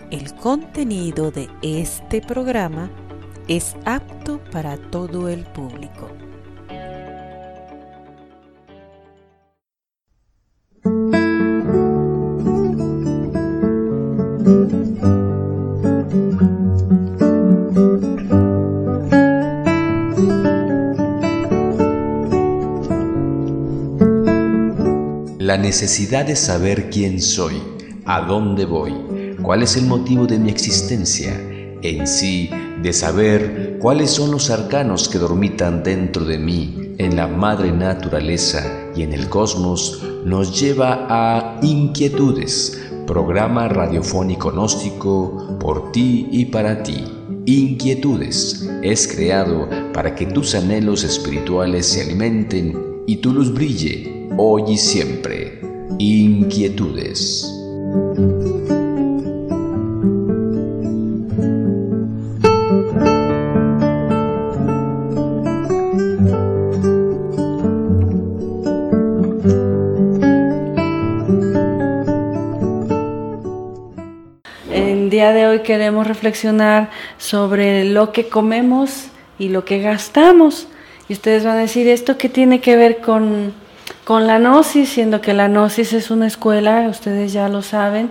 El contenido de este programa es apto para todo el público. La necesidad de saber quién soy, a dónde voy, cuál es el motivo de mi existencia, en sí, de saber cuáles son los arcanos que dormitan dentro de mí, en la madre naturaleza y en el cosmos, nos lleva a Inquietudes, programa radiofónico gnóstico por ti y para ti. Inquietudes es creado para que tus anhelos espirituales se alimenten y tu luz brille hoy y siempre. Inquietudes. El día de hoy queremos reflexionar sobre lo que comemos y lo que gastamos. Y ustedes van a decir, ¿esto qué tiene que ver con la Gnosis? Siendo que la Gnosis es una escuela, ustedes ya lo saben,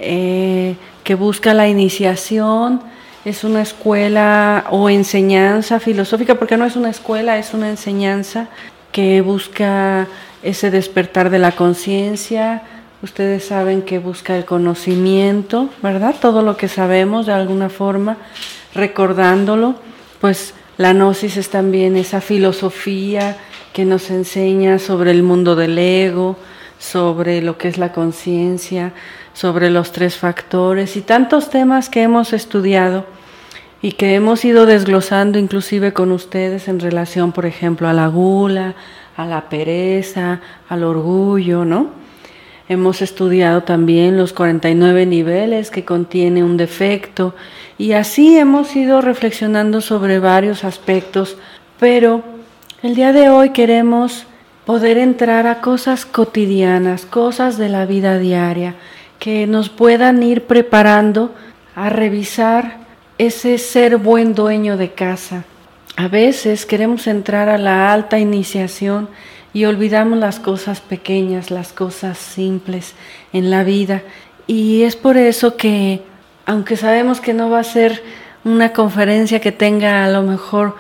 que busca la iniciación, es una escuela o enseñanza filosófica, porque no es una escuela, es una enseñanza que busca ese despertar de la conciencia. Ustedes saben que busca el conocimiento, ¿verdad? Todo lo que sabemos de alguna forma, recordándolo, pues la Gnosis es también esa filosofía que nos enseña sobre el mundo del ego, sobre lo que es la conciencia, sobre los 3 factores y tantos temas que hemos estudiado y que hemos ido desglosando inclusive con ustedes en relación, por ejemplo, a la gula, a la pereza, al orgullo, ¿no? Hemos estudiado también los 49 niveles que contiene un defecto y así hemos ido reflexionando sobre varios aspectos, pero el día de hoy queremos poder entrar a cosas cotidianas, cosas de la vida diaria, que nos puedan ir preparando a revisar ese ser buen dueño de casa. A veces queremos entrar a la alta iniciación y olvidamos las cosas pequeñas, las cosas simples en la vida. Y es por eso que, aunque sabemos que no va a ser una conferencia que tenga a lo mejor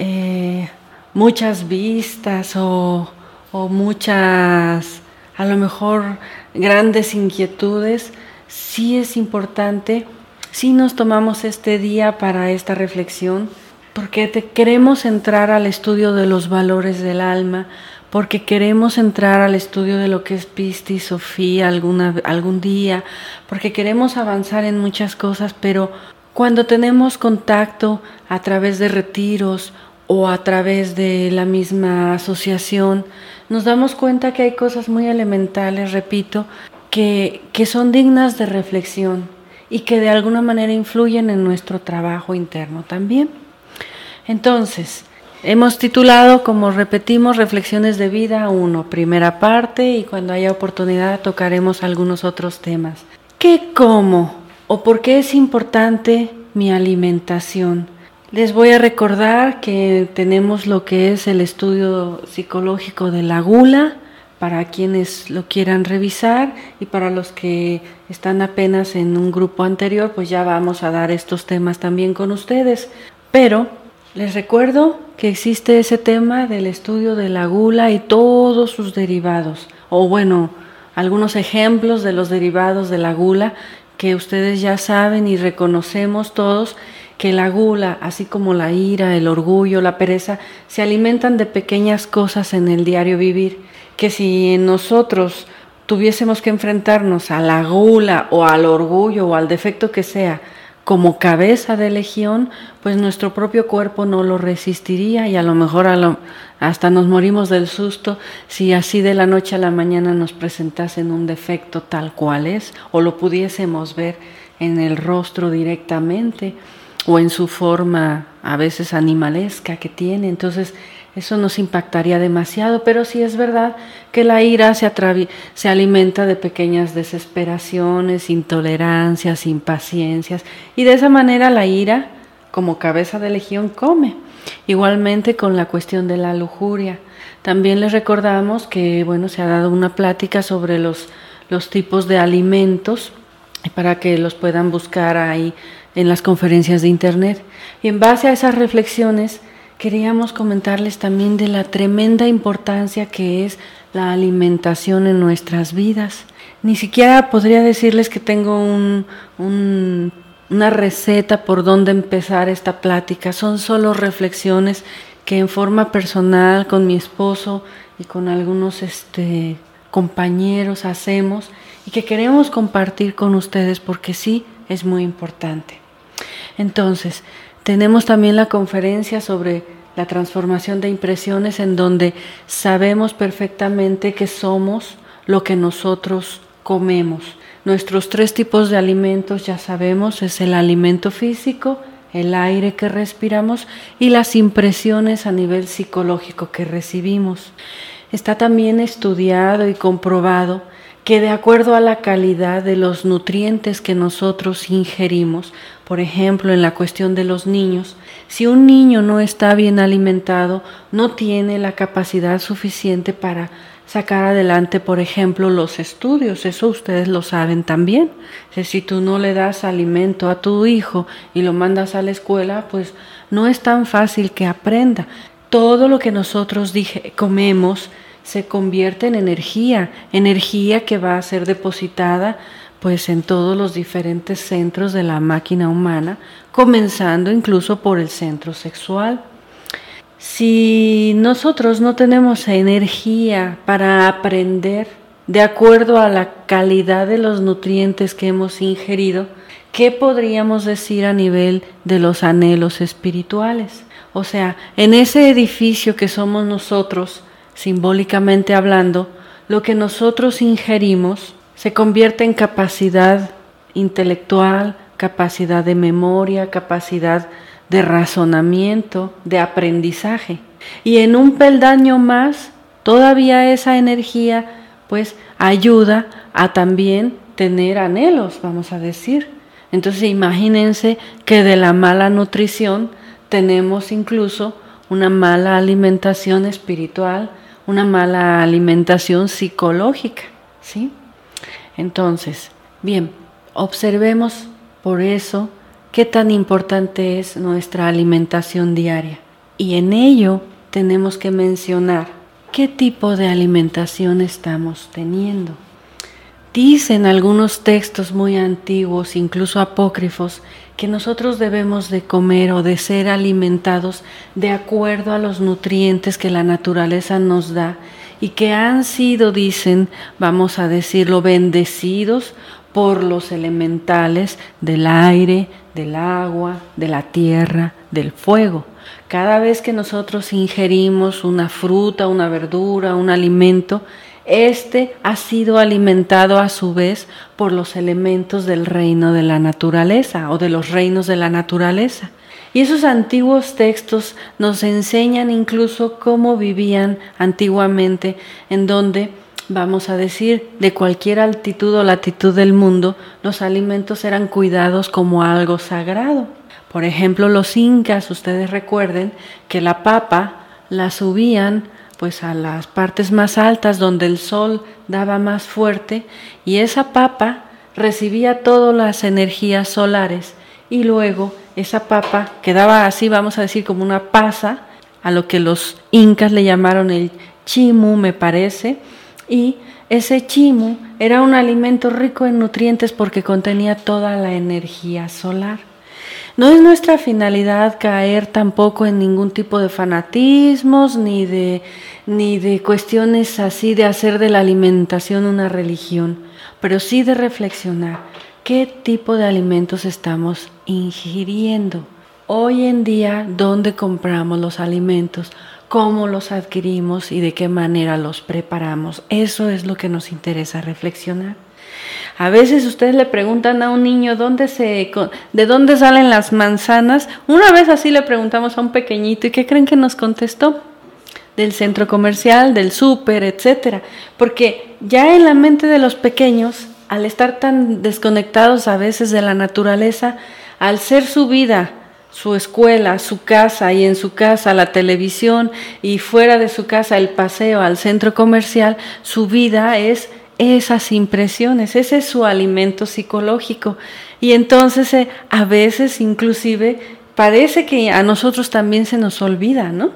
muchas vistas o muchas, a lo mejor grandes inquietudes, sí es importante, sí nos tomamos este día para esta reflexión, porque queremos entrar al estudio de los valores del alma, porque queremos entrar al estudio de lo que es Pista y Sofía algún día, porque queremos avanzar en muchas cosas, pero cuando tenemos contacto a través de retiros o a través de la misma asociación, nos damos cuenta que hay cosas muy elementales, repito, que son dignas de reflexión y que de alguna manera influyen en nuestro trabajo interno también. Entonces, hemos titulado, como repetimos, Reflexiones de Vida 1, primera parte, y cuando haya oportunidad tocaremos algunos otros temas. ¿Qué como o por qué es importante mi alimentación? Les voy a recordar que tenemos lo que es el estudio psicológico de la gula, para quienes lo quieran revisar, y para los que están apenas en un grupo anterior, pues ya vamos a dar estos temas también con ustedes. Pero les recuerdo que existe ese tema del estudio de la gula y todos sus derivados, o bueno, algunos ejemplos de los derivados de la gula que ustedes ya saben y reconocemos todos, que la gula, así como la ira, el orgullo, la pereza, se alimentan de pequeñas cosas en el diario vivir, que si nosotros tuviésemos que enfrentarnos a la gula o al orgullo o al defecto que sea, como cabeza de legión, pues nuestro propio cuerpo no lo resistiría y a lo mejor hasta nos morimos del susto si así de la noche a la mañana nos presentasen un defecto tal cual es, o lo pudiésemos ver en el rostro directamente o en su forma a veces animalesca que tiene. Entonces Eso nos impactaría demasiado, pero sí es verdad que la ira se alimenta de pequeñas desesperaciones, intolerancias, impaciencias, y de esa manera la ira, como cabeza de legión, come. Igualmente con la cuestión de la lujuria. También les recordamos que, se ha dado una plática sobre los tipos de alimentos para que los puedan buscar ahí en las conferencias de internet. Y en base a esas reflexiones, queríamos comentarles también de la tremenda importancia que es la alimentación en nuestras vidas. Ni siquiera podría decirles que tengo una receta por donde empezar esta plática. Son solo reflexiones que en forma personal con mi esposo y con algunos compañeros hacemos y que queremos compartir con ustedes porque sí es muy importante. Entonces, tenemos también la conferencia sobre la transformación de impresiones, en donde sabemos perfectamente que somos lo que nosotros comemos. Nuestros 3 tipos de alimentos, ya sabemos, es el alimento físico, el aire que respiramos y las impresiones a nivel psicológico que recibimos. Está también estudiado y comprobado que de acuerdo a la calidad de los nutrientes que nosotros ingerimos, por ejemplo, en la cuestión de los niños, si un niño no está bien alimentado, no tiene la capacidad suficiente para sacar adelante, por ejemplo, los estudios. Eso ustedes lo saben también. Si tú no le das alimento a tu hijo y lo mandas a la escuela, pues no es tan fácil que aprenda. Todo lo que nosotros comemos se convierte en energía que va a ser depositada pues en todos los diferentes centros de la máquina humana, comenzando incluso por el centro sexual. Si nosotros no tenemos energía para aprender de acuerdo a la calidad de los nutrientes que hemos ingerido, ¿qué podríamos decir a nivel de los anhelos espirituales? O sea, en ese edificio que somos nosotros, simbólicamente hablando, lo que nosotros ingerimos se convierte en capacidad intelectual, capacidad de memoria, capacidad de razonamiento, de aprendizaje. Y en un peldaño más, todavía esa energía pues ayuda a también tener anhelos, vamos a decir. Entonces imagínense que de la mala nutrición tenemos incluso una mala alimentación espiritual, una mala alimentación psicológica, ¿sí? Entonces, bien, observemos por eso qué tan importante es nuestra alimentación diaria. Y en ello tenemos que mencionar qué tipo de alimentación estamos teniendo. Dicen algunos textos muy antiguos, incluso apócrifos, que nosotros debemos de comer o de ser alimentados de acuerdo a los nutrientes que la naturaleza nos da y que han sido, dicen, vamos a decirlo, bendecidos por los elementales del aire, del agua, de la tierra, del fuego. Cada vez que nosotros ingerimos una fruta, una verdura, un alimento, ha sido alimentado a su vez por los elementos del reino de la naturaleza o de los reinos de la naturaleza. Y esos antiguos textos nos enseñan incluso cómo vivían antiguamente, en donde, vamos a decir, de cualquier altitud o latitud del mundo, los alimentos eran cuidados como algo sagrado. Por ejemplo, los incas, ustedes recuerden que la papa la subían pues a las partes más altas donde el sol daba más fuerte, y esa papa recibía todas las energías solares y luego esa papa quedaba así, vamos a decir, como una pasa, a lo que los incas le llamaron el chimu, me parece, y ese chimu era un alimento rico en nutrientes porque contenía toda la energía solar. No es nuestra finalidad caer tampoco en ningún tipo de fanatismos ni de cuestiones así de hacer de la alimentación una religión, pero sí de reflexionar qué tipo de alimentos estamos ingiriendo. Hoy en día, ¿dónde compramos los alimentos? ¿Cómo los adquirimos y de qué manera los preparamos? Eso es lo que nos interesa reflexionar. A veces ustedes le preguntan a un niño de dónde salen las manzanas. Una vez así le preguntamos a un pequeñito, ¿y qué creen que nos contestó? del centro comercial, del súper, etcétera. Porque ya en la mente de los pequeños, al estar tan desconectados a veces de la naturaleza, al ser su vida, su escuela, su casa, y en su casa la televisión, y fuera de su casa el paseo al centro comercial, su vida es esas impresiones, ese es su alimento psicológico. Y entonces a veces inclusive parece que a nosotros también se nos olvida, ¿no?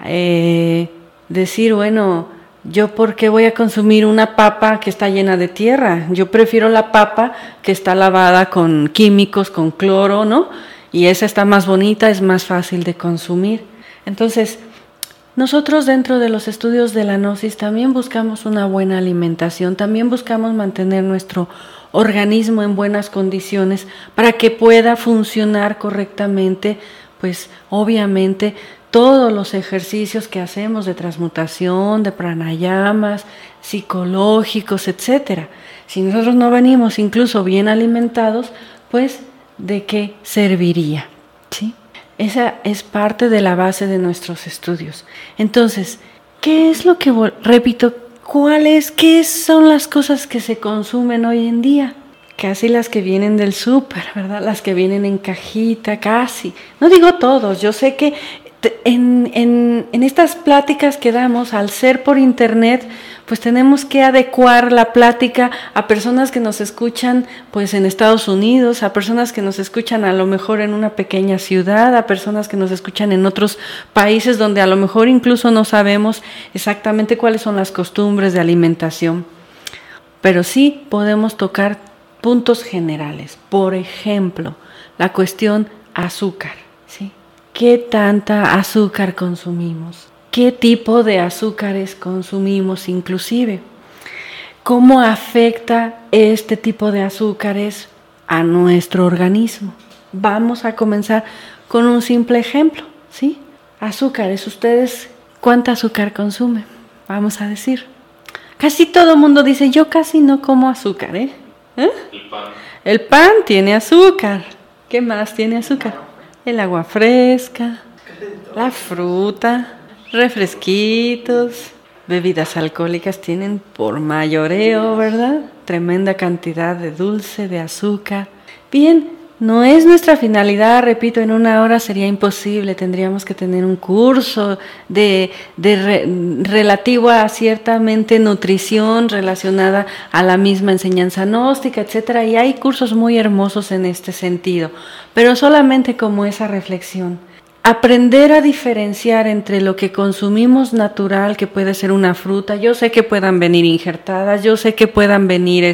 Decir, bueno, ¿yo por qué voy a consumir una papa que está llena de tierra? Yo prefiero la papa que está lavada con químicos, con cloro, ¿no? Y esa está más bonita, es más fácil de consumir. Entonces, nosotros dentro de los estudios de la gnosis también buscamos una buena alimentación, también buscamos mantener nuestro organismo en buenas condiciones para que pueda funcionar correctamente, pues obviamente todos los ejercicios que hacemos de transmutación, de pranayamas, psicológicos, etcétera. Si nosotros no venimos incluso bien alimentados, pues ¿de qué serviría? ¿Sí? Esa es parte de la base de nuestros estudios. Entonces, ¿qué es lo que, repito, qué son las cosas que se consumen hoy en día? Casi las que vienen del súper, ¿verdad? Las que vienen en cajita, casi. No digo todos, yo sé que en estas pláticas que damos, al ser por internet, pues tenemos que adecuar la plática a personas que nos escuchan pues en Estados Unidos, a personas que nos escuchan a lo mejor en una pequeña ciudad, a personas que nos escuchan en otros países donde a lo mejor incluso no sabemos exactamente cuáles son las costumbres de alimentación. Pero sí podemos tocar puntos generales. Por ejemplo, la cuestión azúcar, ¿sí? ¿Qué tanta azúcar consumimos? ¿Qué tipo de azúcares consumimos inclusive? ¿Cómo afecta este tipo de azúcares a nuestro organismo? Vamos a comenzar con un simple ejemplo, ¿sí? Azúcares, ¿ustedes cuánta azúcar consumen? Vamos a decir. Casi todo el mundo dice, yo casi no como azúcar, ¿eh? El pan. El pan tiene azúcar. ¿Qué más tiene azúcar? El agua fresca, la fruta, refresquitos, bebidas alcohólicas tienen por mayoreo, ¿verdad? Tremenda cantidad de dulce, de azúcar. Bien, no es nuestra finalidad, repito, en una hora sería imposible, tendríamos que tener un curso relativo a ciertamente nutrición relacionada a la misma enseñanza gnóstica, etcétera, y hay cursos muy hermosos en este sentido, pero solamente como esa reflexión. Aprender a diferenciar entre lo que consumimos natural, que puede ser una fruta, yo sé que puedan venir injertadas, yo sé que puedan venir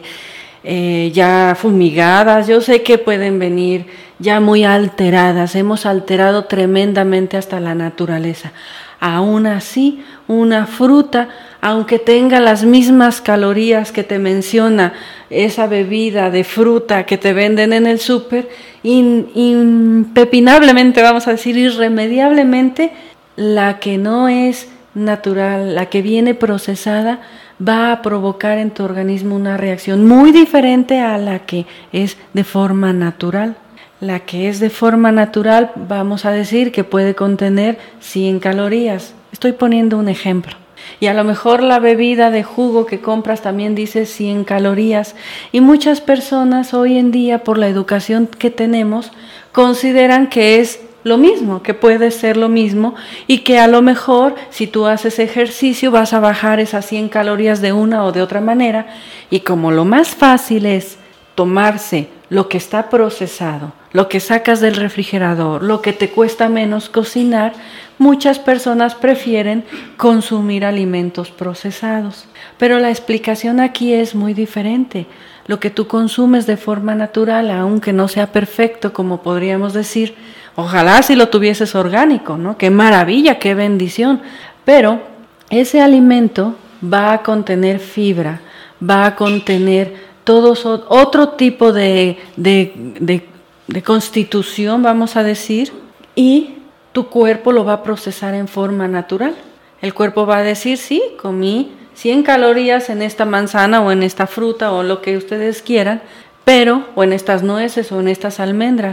ya fumigadas, yo sé que pueden venir ya muy alteradas, hemos alterado tremendamente hasta la naturaleza. Aún así, una fruta, aunque tenga las mismas calorías que te menciona esa bebida de fruta que te venden en el súper, impepinablemente, vamos a decir, irremediablemente, la que no es natural, la que viene procesada, va a provocar en tu organismo una reacción muy diferente a la que es de forma natural. La que es de forma natural, vamos a decir que puede contener 100 calorías. Estoy poniendo un ejemplo. Y a lo mejor la bebida de jugo que compras también dice 100 calorías. Y muchas personas hoy en día, por la educación que tenemos, consideran que es lo mismo, que puede ser lo mismo y que a lo mejor si tú haces ejercicio vas a bajar esas 100 calorías de una o de otra manera, y como lo más fácil es tomarse lo que está procesado, lo que sacas del refrigerador, lo que te cuesta menos cocinar, muchas personas prefieren consumir alimentos procesados. Pero la explicación aquí es muy diferente. Lo que tú consumes de forma natural, aunque no sea perfecto, como podríamos decir, ojalá si lo tuvieses orgánico, ¿no? ¡Qué maravilla, qué bendición! Pero ese alimento va a contener fibra, va a contener otro tipo de constitución, vamos a decir, y tu cuerpo lo va a procesar en forma natural. El cuerpo va a decir, sí, comí 100 calorías en esta manzana o en esta fruta o lo que ustedes quieran, o en estas nueces o en estas almendras,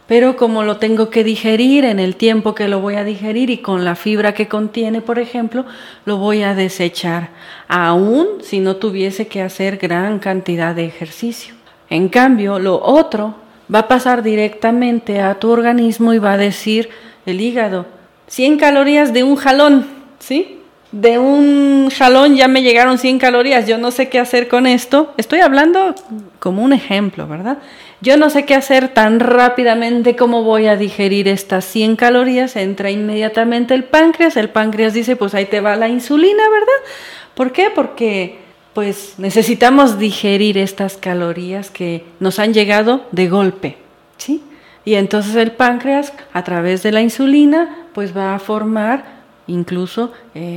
pero como lo tengo que digerir en el tiempo que lo voy a digerir y con la fibra que contiene, por ejemplo, lo voy a desechar, aún si no tuviese que hacer gran cantidad de ejercicio. En cambio, lo otro va a pasar directamente a tu organismo y va a decir el hígado, 100 calorías de un jalón, ¿sí? De un jalón ya me llegaron 100 calorías, yo no sé qué hacer con esto. Estoy hablando como un ejemplo, ¿verdad? Yo no sé qué hacer tan rápidamente como voy a digerir estas 100 calorías. Entra inmediatamente el páncreas dice, pues ahí te va la insulina, ¿verdad? ¿Por qué? Porque pues necesitamos digerir estas calorías que nos han llegado de golpe, ¿sí? Y entonces el páncreas, a través de la insulina, pues va a formar, incluso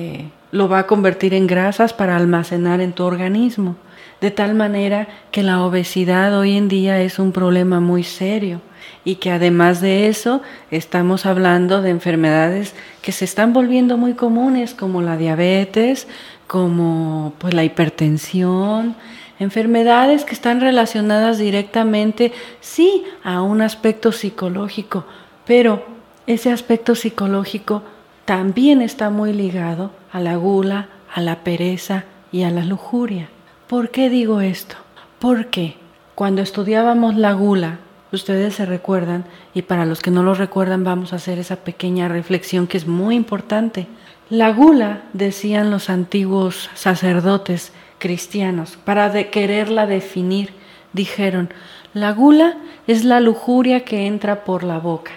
lo va a convertir en grasas para almacenar en tu organismo. De tal manera que la obesidad hoy en día es un problema muy serio y que además de eso estamos hablando de enfermedades que se están volviendo muy comunes, como la diabetes, como pues la hipertensión, enfermedades que están relacionadas directamente, sí, a un aspecto psicológico, pero ese aspecto psicológico también está muy ligado a la gula, a la pereza y a la lujuria. ¿Por qué digo esto? Porque cuando estudiábamos la gula, ustedes se recuerdan, y para los que no lo recuerdan vamos a hacer esa pequeña reflexión que es muy importante. La gula, decían los antiguos sacerdotes cristianos, para quererla definir, dijeron, la gula es la lujuria que entra por la boca,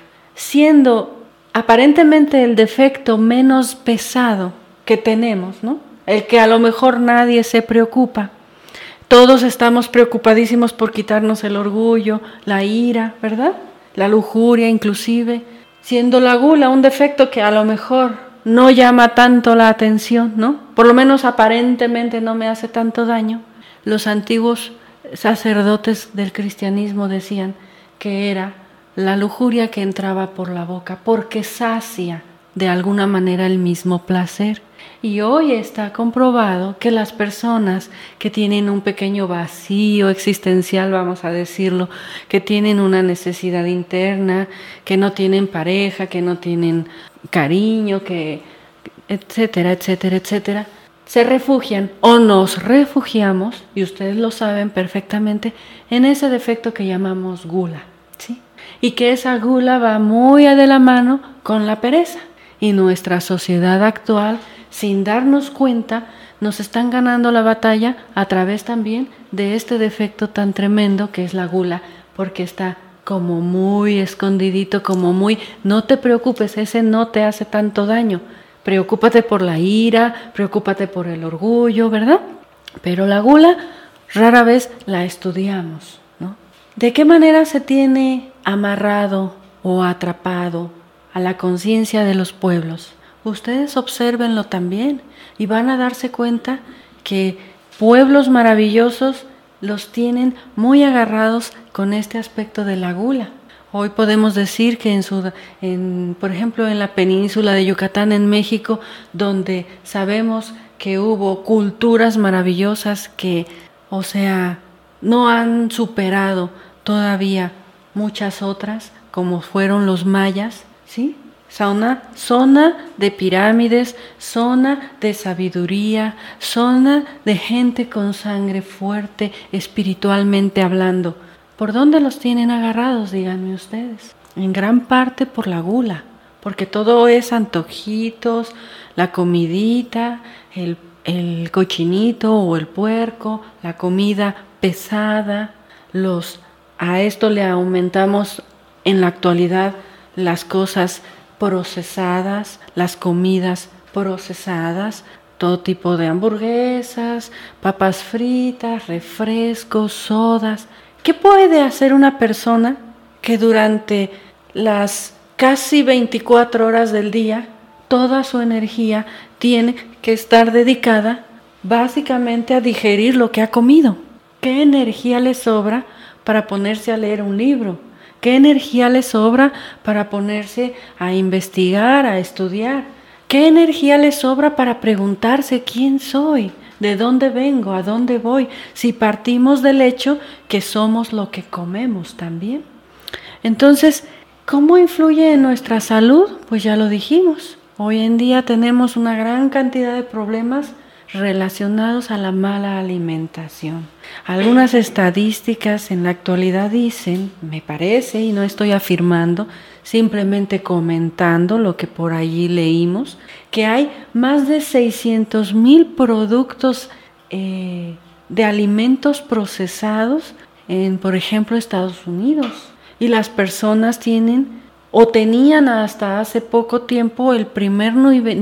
siendo aparentemente el defecto menos pesado que tenemos, ¿no? El que a lo mejor nadie se preocupa. Todos estamos preocupadísimos por quitarnos el orgullo, la ira, ¿verdad? La lujuria inclusive, siendo la gula un defecto que a lo mejor no llama tanto la atención, ¿no? Por lo menos aparentemente no me hace tanto daño. Los antiguos sacerdotes del cristianismo decían que era la lujuria que entraba por la boca, porque sacia de alguna manera el mismo placer. Y hoy está comprobado que las personas que tienen un pequeño vacío existencial, vamos a decirlo, que tienen una necesidad interna, que no tienen pareja, que no tienen cariño, que etcétera, etcétera, etcétera, se refugian o nos refugiamos, y ustedes lo saben perfectamente, en ese defecto que llamamos gula, ¿sí? Y que esa gula va muy de la mano con la pereza. Y nuestra sociedad actual, sin darnos cuenta, nos están ganando la batalla a través también de este defecto tan tremendo que es la gula, porque está como muy escondidito, como muy, no te preocupes, ese no te hace tanto daño. Preocúpate por la ira, preocúpate por el orgullo, ¿verdad? Pero la gula rara vez la estudiamos, ¿no? ¿De qué manera se tiene amarrado o atrapado a la conciencia de los pueblos? Ustedes obsérvenlo también y van a darse cuenta que pueblos maravillosos los tienen muy agarrados con este aspecto de la gula. Hoy podemos decir que por ejemplo, en la península de Yucatán, en México, donde sabemos que hubo culturas maravillosas que, o sea, no han superado todavía muchas otras, como fueron los mayas, ¿sí? Zona de pirámides, zona de sabiduría, zona de gente con sangre fuerte, espiritualmente hablando. ¿Por dónde los tienen agarrados, díganme ustedes? En gran parte por la gula, porque todo es antojitos, la comidita, el cochinito o el puerco, la comida pesada. A esto le aumentamos en la actualidad las cosas procesadas, las comidas procesadas, todo tipo de hamburguesas, papas fritas, refrescos, sodas. ¿Qué puede hacer una persona que durante las casi 24 horas del día, toda su energía tiene que estar dedicada básicamente a digerir lo que ha comido? ¿Qué energía le sobra para ponerse a leer un libro? ¿Qué energía le sobra para ponerse a investigar, a estudiar? ¿Qué energía le sobra para preguntarse quién soy? ¿De dónde vengo? ¿A dónde voy? Si partimos del hecho que somos lo que comemos también. Entonces, ¿Cómo influye en nuestra salud? Pues ya lo dijimos. Hoy en día tenemos una gran cantidad de problemas relacionados a la mala alimentación. Algunas estadísticas en la actualidad dicen, me parece, y no estoy afirmando, simplemente comentando lo que por allí leímos, que hay más de 600,000 productos de alimentos procesados en, por ejemplo, Estados Unidos. Y las personas tienen o tenían hasta hace poco tiempo el primer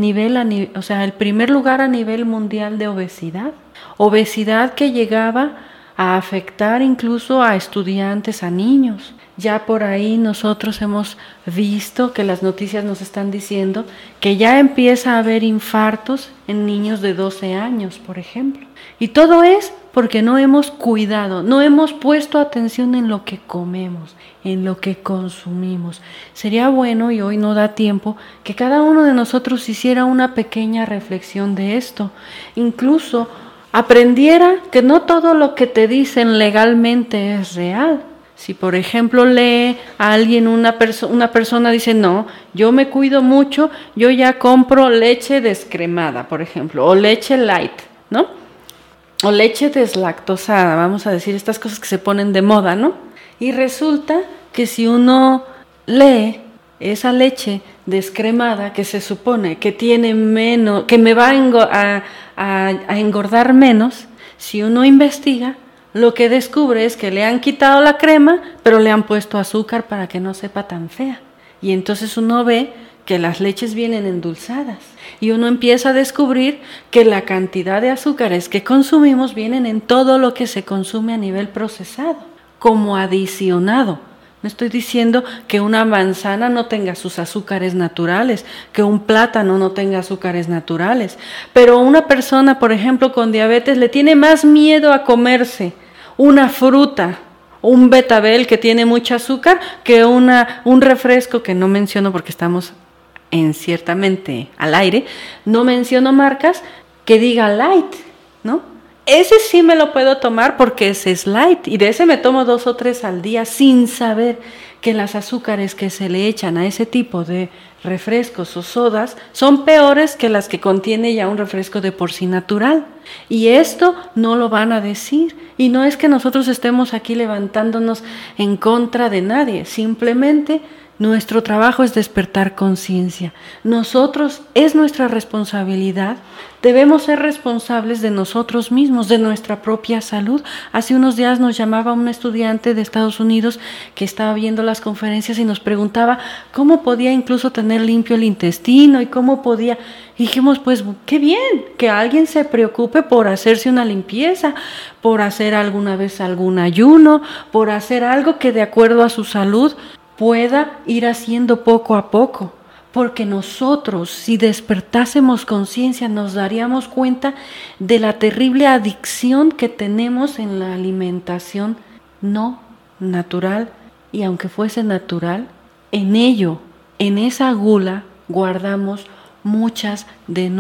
el primer lugar a nivel mundial de obesidad. Obesidad que llegaba a afectar incluso a estudiantes, a niños. Ya por ahí nosotros hemos visto que las noticias nos están diciendo que ya empieza a haber infartos en niños de 12 años, por ejemplo. Y todo es porque no hemos cuidado, no hemos puesto atención en lo que comemos, en lo que consumimos. Sería bueno, y hoy no da tiempo, que cada uno de nosotros hiciera una pequeña reflexión de esto. Incluso aprendiera que no todo lo que te dicen legalmente es real. Si por ejemplo lee a alguien, una persona dice, no, yo me cuido mucho, yo ya compro leche descremada, por ejemplo, o leche light, ¿no? O leche deslactosada, vamos a decir estas cosas que se ponen de moda, ¿no? Y resulta que si uno lee esa leche descremada que se supone que tiene menos, que me va a engordar menos, si uno investiga, lo que descubre es que le han quitado la crema, pero le han puesto azúcar para que no sepa tan fea. Y entonces uno ve que las leches vienen endulzadas y uno empieza a descubrir que la cantidad de azúcares que consumimos vienen en todo lo que se consume a nivel procesado, como adicionado. No estoy diciendo que una manzana no tenga sus azúcares naturales, que un plátano no tenga azúcares naturales, pero una persona, por ejemplo, con diabetes le tiene más miedo a comerse una fruta, un betabel que tiene mucho azúcar, que un refresco que no menciono porque estamos ciertamente al aire, no menciono marcas, que diga light, ¿no? Ese sí me lo puedo tomar porque ese es light y de ese me tomo 2 o 3 al día sin saber que las azúcares que se le echan a ese tipo de refrescos o sodas son peores que las que contiene ya un refresco de por sí natural. Y esto no lo van a decir. Y no es que nosotros estemos aquí levantándonos en contra de nadie, simplemente nuestro trabajo es despertar conciencia. Nosotros, es nuestra responsabilidad, debemos ser responsables de nosotros mismos, de nuestra propia salud. Hace unos días nos llamaba un estudiante de Estados Unidos que estaba viendo las conferencias y nos preguntaba cómo podía incluso tener limpio el intestino y cómo podía. Y dijimos, pues qué bien, que alguien se preocupe por hacerse una limpieza, por hacer alguna vez algún ayuno, por hacer algo que de acuerdo a su salud pueda ir haciendo poco a poco, porque nosotros, si despertásemos conciencia, nos daríamos cuenta de la terrible adicción que tenemos en la alimentación no natural, y aunque fuese natural, en ello, en esa gula, guardamos muchas de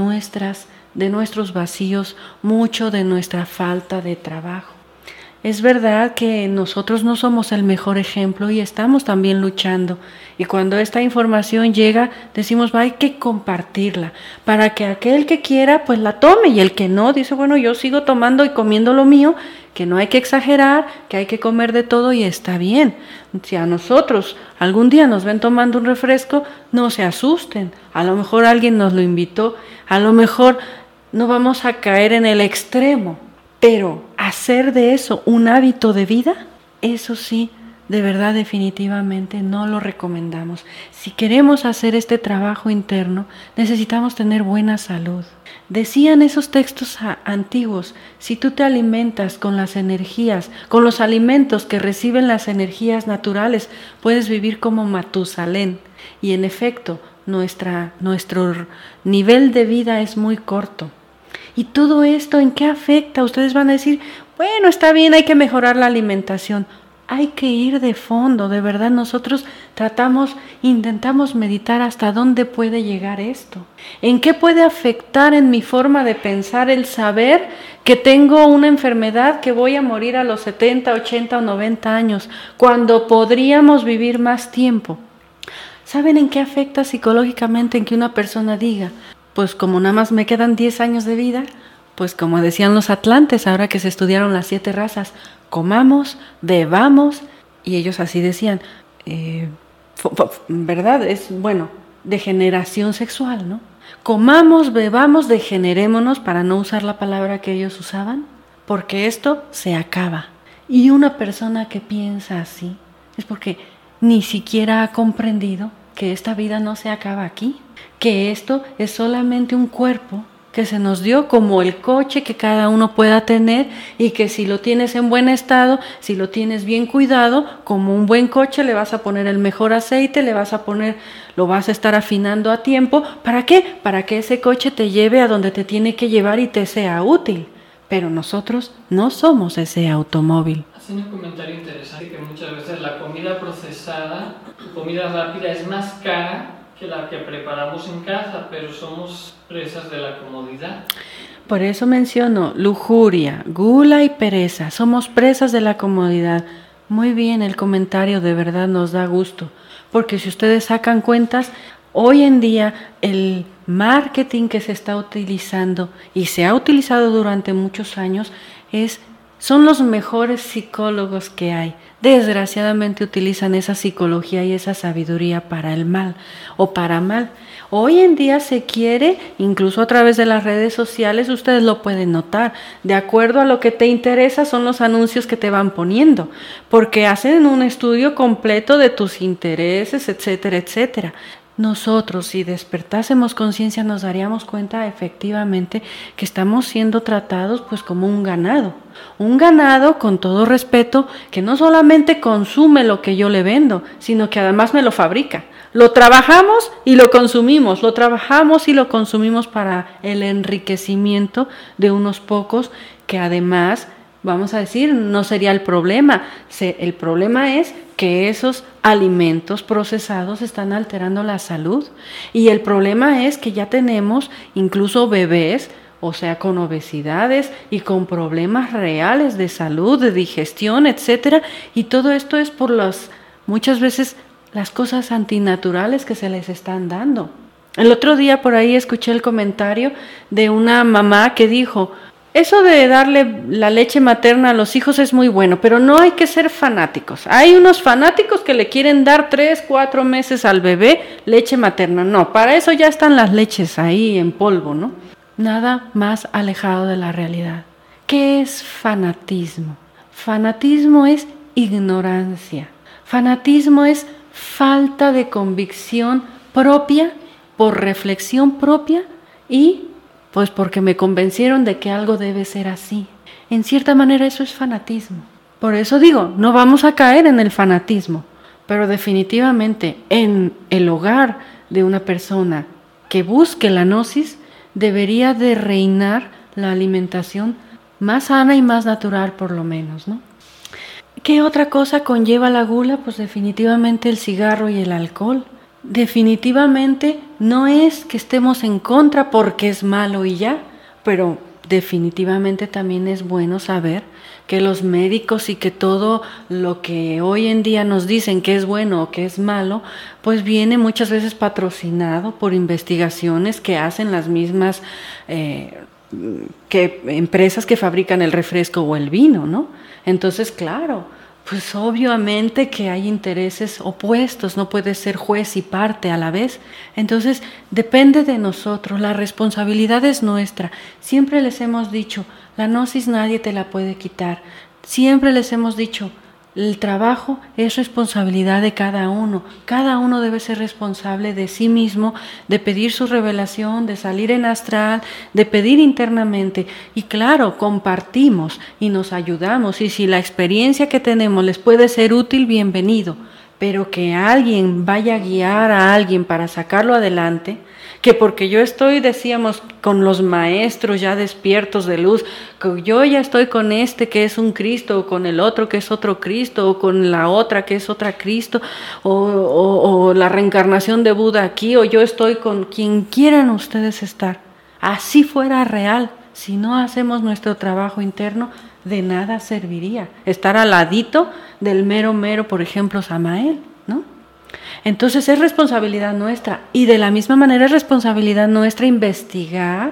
nuestros vacíos, mucho de nuestra falta de trabajo. Es verdad que nosotros no somos el mejor ejemplo y estamos también luchando. Y cuando esta información llega, decimos, hay que compartirla para que aquel que quiera, pues la tome. Y el que no, dice, bueno, yo sigo tomando y comiendo lo mío, que no hay que exagerar, que hay que comer de todo y está bien. Si a nosotros algún día nos ven tomando un refresco, no se asusten. A lo mejor alguien nos lo invitó, a lo mejor no vamos a caer en el extremo. Pero hacer de eso un hábito de vida, eso sí, de verdad definitivamente no lo recomendamos. Si queremos hacer este trabajo interno, necesitamos tener buena salud. Decían esos textos antiguos, si tú te alimentas con las energías, con los alimentos que reciben las energías naturales, puedes vivir como Matusalén. Y en efecto, nuestro nivel de vida es muy corto. ¿Y todo esto en qué afecta? Ustedes van a decir, bueno, está bien, hay que mejorar la alimentación. Hay que ir de fondo, de verdad. Nosotros intentamos meditar hasta dónde puede llegar esto. ¿En qué puede afectar en mi forma de pensar el saber que tengo una enfermedad, que voy a morir a los 70, 80 o 90 años, cuando podríamos vivir más tiempo? ¿Saben en qué afecta psicológicamente en que una persona diga, pues como nada más me quedan 10 años de vida, pues como decían los atlantes, ahora que se estudiaron las 7 razas, comamos, bebamos, y ellos así decían, ¿verdad? Es, bueno, degeneración sexual, ¿no? Comamos, bebamos, degenerémonos, para no usar la palabra que ellos usaban, porque esto se acaba. Y una persona que piensa así es porque ni siquiera ha comprendido que esta vida no se acaba aquí, que esto es solamente un cuerpo que se nos dio como el coche que cada uno pueda tener, y que si lo tienes en buen estado, si lo tienes bien cuidado, como un buen coche le vas a poner el mejor aceite, lo vas a estar afinando a tiempo. ¿Para qué? Para que ese coche te lleve a donde te tiene que llevar y te sea útil. Pero nosotros no somos ese automóvil. Haciendo un comentario interesante, que muchas veces la comida procesada, comida rápida, es más cara que la que preparamos en casa, pero somos presas de la comodidad. Por eso menciono lujuria, gula y pereza. Somos presas de la comodidad. Muy bien, el comentario de verdad nos da gusto, porque si ustedes sacan cuentas, hoy en día el marketing que se está utilizando y se ha utilizado durante muchos años son los mejores psicólogos que hay. Desgraciadamente utilizan esa psicología y esa sabiduría para el mal o para mal. Hoy en día se quiere, incluso a través de las redes sociales, ustedes lo pueden notar, de acuerdo a lo que te interesa son los anuncios que te van poniendo, porque hacen un estudio completo de tus intereses, etcétera, etcétera. Nosotros, si despertásemos conciencia, nos daríamos cuenta efectivamente que estamos siendo tratados pues como un ganado con todo respeto, que no solamente consume lo que yo le vendo, sino que además me lo fabrica. Lo trabajamos y lo consumimos, para el enriquecimiento de unos pocos, que además, vamos a decir, no sería el problema. El problema es que esos alimentos procesados están alterando la salud, y el problema es que ya tenemos incluso bebés, o sea, con obesidades y con problemas reales de salud, de digestión, etcétera, y todo esto es por muchas veces las cosas antinaturales que se les están dando. El otro día por ahí escuché el comentario de una mamá que dijo: eso de darle la leche materna a los hijos es muy bueno, pero no hay que ser fanáticos. Hay unos fanáticos que le quieren dar 3, 4 meses al bebé leche materna. No, para eso ya están las leches ahí en polvo, ¿no? Nada más alejado de la realidad. ¿Qué es fanatismo? Fanatismo es ignorancia. Fanatismo es falta de convicción propia, por reflexión propia y pues porque me convencieron de que algo debe ser así. En cierta manera eso es fanatismo. Por eso digo, no vamos a caer en el fanatismo, pero definitivamente en el hogar de una persona que busque la gnosis debería de reinar la alimentación más sana y más natural, por lo menos, ¿no? ¿Qué otra cosa conlleva la gula? Pues definitivamente el cigarro y el alcohol. Definitivamente no es que estemos en contra porque es malo y ya, pero definitivamente también es bueno saber que los médicos y que todo lo que hoy en día nos dicen que es bueno o que es malo, pues viene muchas veces patrocinado por investigaciones que hacen las mismas empresas que fabrican el refresco o el vino, ¿no? Entonces, claro, pues obviamente que hay intereses opuestos, no puede ser juez y parte a la vez. Entonces, depende de nosotros, la responsabilidad es nuestra. Siempre les hemos dicho, la gnosis nadie te la puede quitar. Siempre les hemos dicho, el trabajo es responsabilidad de cada uno. Cada uno debe ser responsable de sí mismo, de pedir su revelación, de salir en astral, de pedir internamente. Y claro, compartimos y nos ayudamos. Y si la experiencia que tenemos les puede ser útil, bienvenido. Pero que alguien vaya a guiar a alguien para sacarlo adelante, que porque yo estoy, decíamos, con los maestros ya despiertos de luz, que yo ya estoy con este que es un Cristo, o con el otro que es otro Cristo, o con la otra que es otra Cristo, o la reencarnación de Buda aquí, o yo estoy con quien quieran ustedes estar. Así fuera real, si no hacemos nuestro trabajo interno, de nada serviría estar al ladito del mero, por ejemplo, Samael, ¿no? Entonces es responsabilidad nuestra, y de la misma manera es responsabilidad nuestra investigar,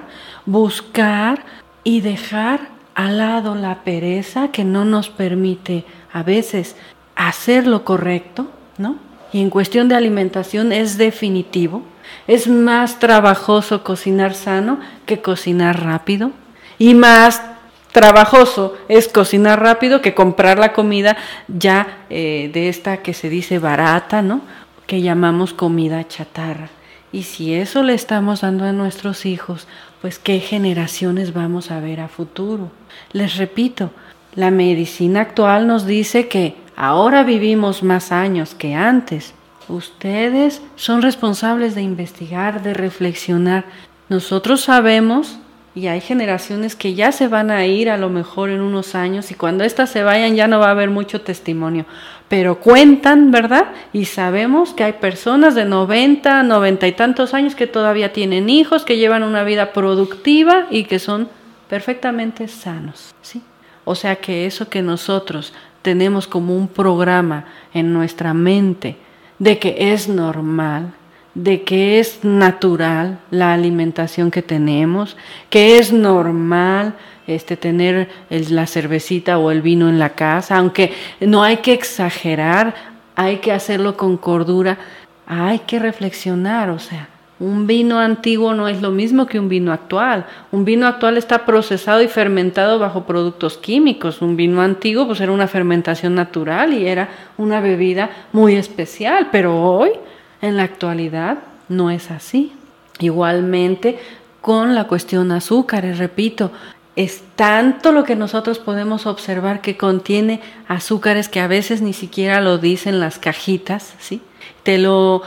buscar y dejar al lado la pereza que no nos permite a veces hacer lo correcto, ¿no? Y en cuestión de alimentación es definitivo. Es más trabajoso cocinar sano que cocinar rápido, y más trabajoso es cocinar rápido que comprar la comida ya de esta que se dice barata, ¿no? Que llamamos comida chatarra. Y si eso le estamos dando a nuestros hijos, pues qué generaciones vamos a ver a futuro. Les repito, la medicina actual nos dice que ahora vivimos más años que antes. Ustedes son responsables de investigar, de reflexionar. Nosotros sabemos, y hay generaciones que ya se van a ir a lo mejor en unos años, y cuando éstas se vayan ya no va a haber mucho testimonio, pero cuentan, ¿verdad? Y sabemos que hay personas de 90, 90 y tantos años que todavía tienen hijos, que llevan una vida productiva y que son perfectamente sanos, ¿sí? O sea que eso que nosotros tenemos como un programa en nuestra mente de que es normal, de que es natural la alimentación que tenemos, que es normal tener la cervecita o el vino en la casa, aunque no hay que exagerar, hay que hacerlo con cordura, hay que reflexionar, o sea, un vino antiguo no es lo mismo que un vino actual. Un vino actual está procesado y fermentado bajo productos químicos. Un vino antiguo pues era una fermentación natural y era una bebida muy especial, pero hoy, en la actualidad, no es así. Igualmente con la cuestión azúcares, repito, es tanto lo que nosotros podemos observar que contiene azúcares que a veces ni siquiera lo dicen las cajitas, ¿sí? Te lo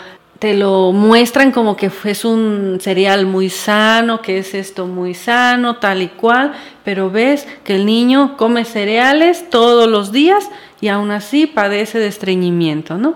muestran como que es un cereal muy sano, que es esto muy sano, tal y cual, pero ves que el niño come cereales todos los días y aún así padece de estreñimiento, ¿no?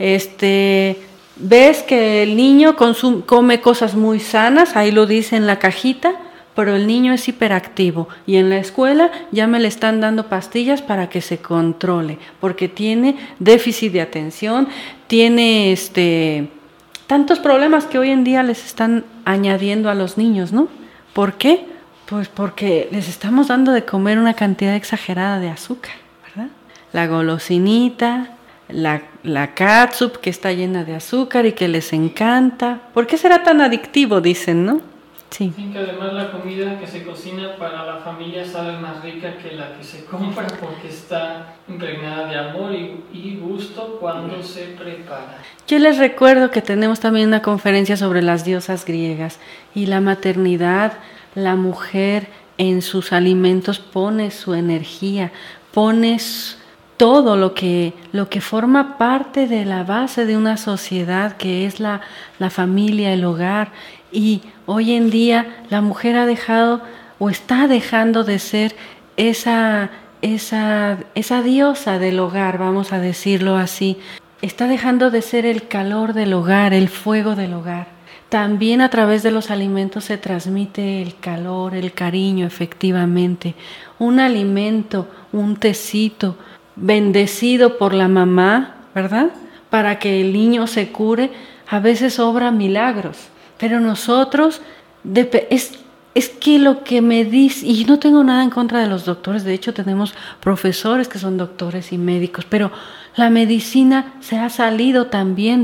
Ves que el niño come cosas muy sanas, ahí lo dice en la cajita, pero el niño es hiperactivo y en la escuela ya me le están dando pastillas para que se controle, porque tiene déficit de atención, tiene tantos problemas que hoy en día les están añadiendo a los niños, ¿no? ¿Por qué? Pues porque les estamos dando de comer una cantidad exagerada de azúcar, ¿verdad? La golosinita, la catsup que está llena de azúcar y que les encanta. ¿Por qué será tan adictivo? Dicen, ¿no? Sí. Sí, que además la comida que se cocina para la familia sabe más rica que la que se compra porque está impregnada de amor y gusto cuando se prepara. Yo les recuerdo que tenemos también una conferencia sobre las diosas griegas y la maternidad. La mujer en sus alimentos pone su energía, pone todo lo que forma parte de la base de una sociedad que es la familia, el hogar. Y hoy en día la mujer ha dejado o está dejando de ser esa diosa del hogar, vamos a decirlo así. Está dejando de ser el calor del hogar, el fuego del hogar. También a través de los alimentos se transmite el calor, el cariño, efectivamente. Un alimento, un tecito bendecido por la mamá, ¿verdad? Para que el niño se cure, a veces obra milagros. Pero nosotros, es que lo que me dice, y no tengo nada en contra de los doctores, de hecho tenemos profesores que son doctores y médicos, pero la medicina se ha salido también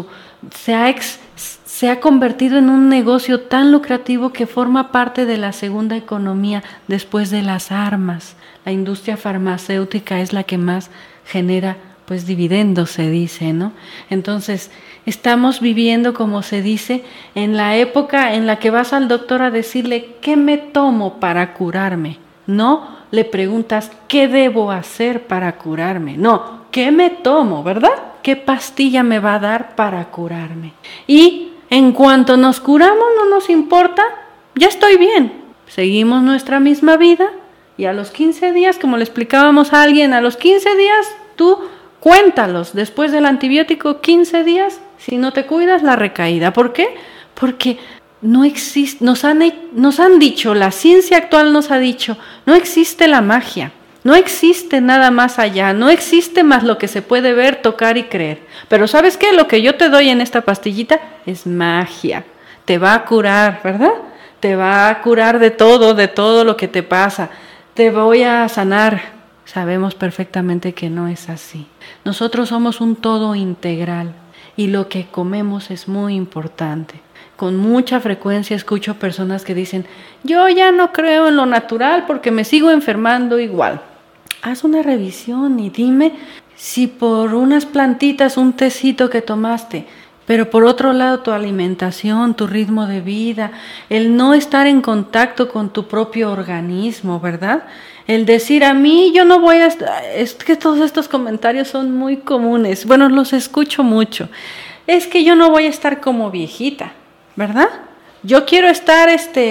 se ha convertido en un negocio tan lucrativo que forma parte de la segunda economía después de las armas. La industria farmacéutica es la que más genera pues dividendos, se dice, ¿no? Entonces, estamos viviendo, como se dice, en la época en la que vas al doctor a decirle ¿qué me tomo para curarme? No le preguntas ¿qué debo hacer para curarme? No, ¿qué me tomo, verdad? ¿Qué pastilla me va a dar para curarme? Y en cuanto nos curamos, no nos importa, ya estoy bien. Seguimos nuestra misma vida y a los 15 días, como le explicábamos a alguien, a los 15 días tú cuéntalos, después del antibiótico 15 días, si no te cuidas, la recaída. ¿Por qué? Porque no existe, nos han dicho, la ciencia actual nos ha dicho, no existe la magia. No existe nada más allá, no existe más lo que se puede ver, tocar y creer. Pero ¿sabes qué? Lo que yo te doy en esta pastillita es magia. Te va a curar, ¿verdad? Te va a curar de todo lo que te pasa. Te voy a sanar. Sabemos perfectamente que no es así. Nosotros somos un todo integral y lo que comemos es muy importante. Con mucha frecuencia escucho personas que dicen, yo ya no creo en lo natural porque me sigo enfermando igual. Haz una revisión y dime si por unas plantitas, un tecito que tomaste, pero por otro lado tu alimentación, tu ritmo de vida, el no estar en contacto con tu propio organismo, ¿verdad? El decir a mí yo no voy a estar, es que todos estos comentarios son muy comunes, bueno, los escucho mucho, es que yo no voy a estar como viejita, ¿verdad? Yo quiero estar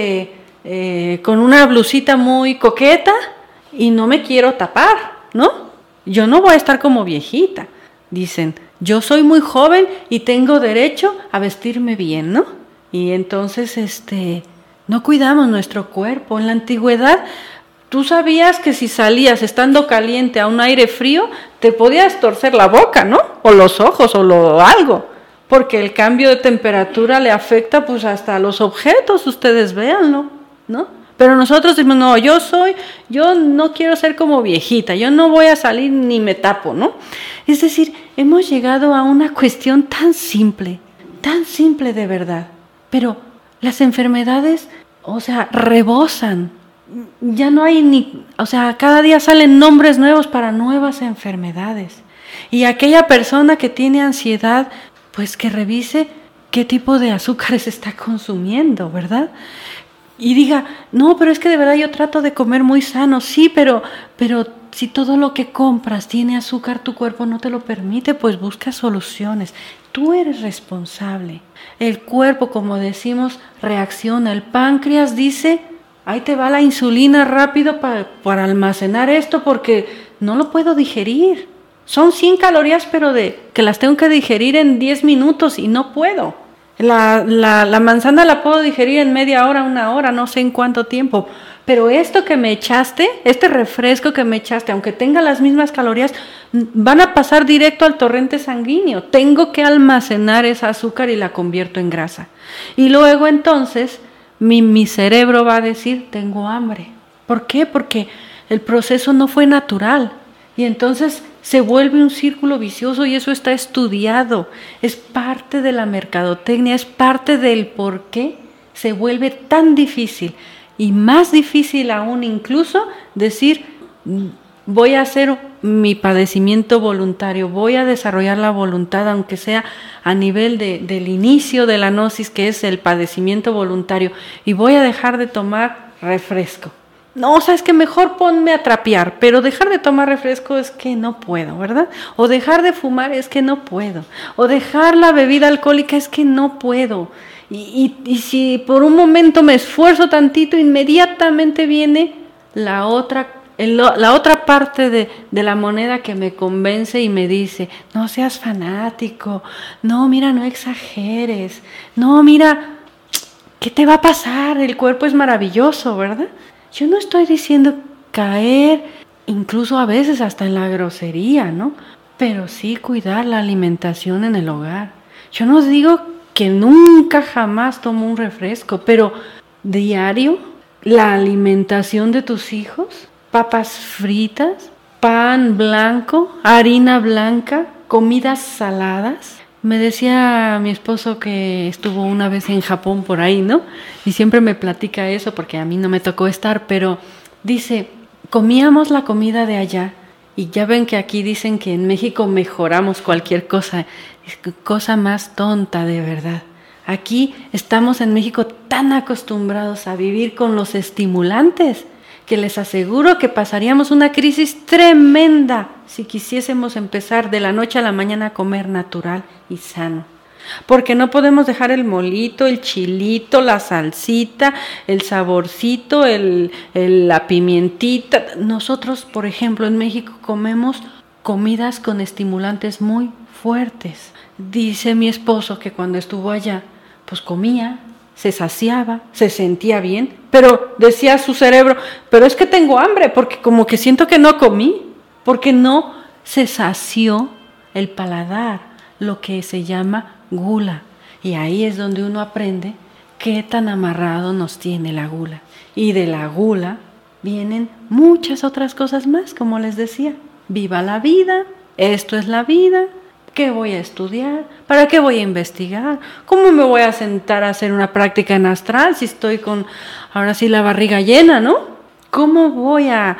con una blusita muy coqueta y no me quiero tapar, ¿no? Yo no voy a estar como viejita. Dicen, yo soy muy joven y tengo derecho a vestirme bien, ¿no? Y entonces, no cuidamos nuestro cuerpo. En la antigüedad, tú sabías que si salías estando caliente a un aire frío, te podías torcer la boca, ¿no? O los ojos, algo. Porque el cambio de temperatura le afecta pues hasta a los objetos, ustedes véanlo, ¿no? Pero nosotros decimos, no, yo no quiero ser como viejita, yo no voy a salir ni me tapo, ¿no? Es decir, hemos llegado a una cuestión tan simple de verdad. Pero las enfermedades, rebosan. Ya no hay cada día salen nombres nuevos para nuevas enfermedades. Y aquella persona que tiene ansiedad, pues que revise qué tipo de azúcares está consumiendo, ¿verdad? Y diga, no, pero es que de verdad yo trato de comer muy sano, sí, pero si todo lo que compras tiene azúcar, tu cuerpo no te lo permite, pues busca soluciones. Tú eres responsable. El cuerpo, como decimos, reacciona. El páncreas dice, ahí te va la insulina rápido para almacenar esto porque no lo puedo digerir. Son 100 calorías, pero que las tengo que digerir en 10 minutos y no puedo. La manzana la puedo digerir en media hora, 1 hora, no sé en cuánto tiempo. Pero esto que me echaste, este refresco que me echaste, aunque tenga las mismas calorías, van a pasar directo al torrente sanguíneo. Tengo que almacenar esa azúcar y la convierto en grasa. Y luego entonces mi cerebro va a decir, tengo hambre. ¿Por qué? Porque el proceso no fue natural. Y entonces se vuelve un círculo vicioso y eso está estudiado. Es parte de la mercadotecnia, es parte del por qué se vuelve tan difícil. Y más difícil aún incluso decir, voy a hacer mi padecimiento voluntario, voy a desarrollar la voluntad, aunque sea a nivel del inicio de la gnosis, que es el padecimiento voluntario, y voy a dejar de tomar refresco. No, es que mejor ponme a trapear, pero dejar de tomar refresco es que no puedo, ¿verdad? O dejar de fumar es que no puedo, o dejar la bebida alcohólica es que no puedo. Y si por un momento me esfuerzo tantito, inmediatamente viene la otra parte de la moneda que me convence y me dice, no seas fanático, no, mira, no exageres, no, mira, ¿qué te va a pasar? El cuerpo es maravilloso, ¿verdad? Yo no estoy diciendo caer, incluso a veces hasta en la grosería, ¿no? Pero sí cuidar la alimentación en el hogar. Yo no digo que nunca jamás tomo un refresco, pero diario, la alimentación de tus hijos, papas fritas, pan blanco, harina blanca, comidas saladas. Me decía mi esposo que estuvo una vez en Japón por ahí, ¿no? Y siempre me platica eso porque a mí no me tocó estar, pero dice, comíamos la comida de allá y ya ven que aquí dicen que en México mejoramos cualquier cosa, es cosa más tonta de verdad. Aquí estamos en México tan acostumbrados a vivir con los estimulantes que les aseguro que pasaríamos una crisis tremenda si quisiésemos empezar de la noche a la mañana a comer natural y sano. Porque no podemos dejar el molito, el chilito, la salsita, el saborcito, la pimientita. Nosotros, por ejemplo, en México comemos comidas con estimulantes muy fuertes. Dice mi esposo que cuando estuvo allá, pues comía se saciaba, se sentía bien, pero decía su cerebro, pero es que tengo hambre porque como que siento que no comí, porque no se sació el paladar, lo que se llama gula. Y ahí es donde uno aprende qué tan amarrado nos tiene la gula. Y de la gula vienen muchas otras cosas más, como les decía. Viva la vida, esto es la vida, ¿qué voy a estudiar? ¿Para qué voy a investigar? ¿Cómo me voy a sentar a hacer una práctica en astral si estoy con, ahora sí, la barriga llena, ¿no? ¿Cómo voy a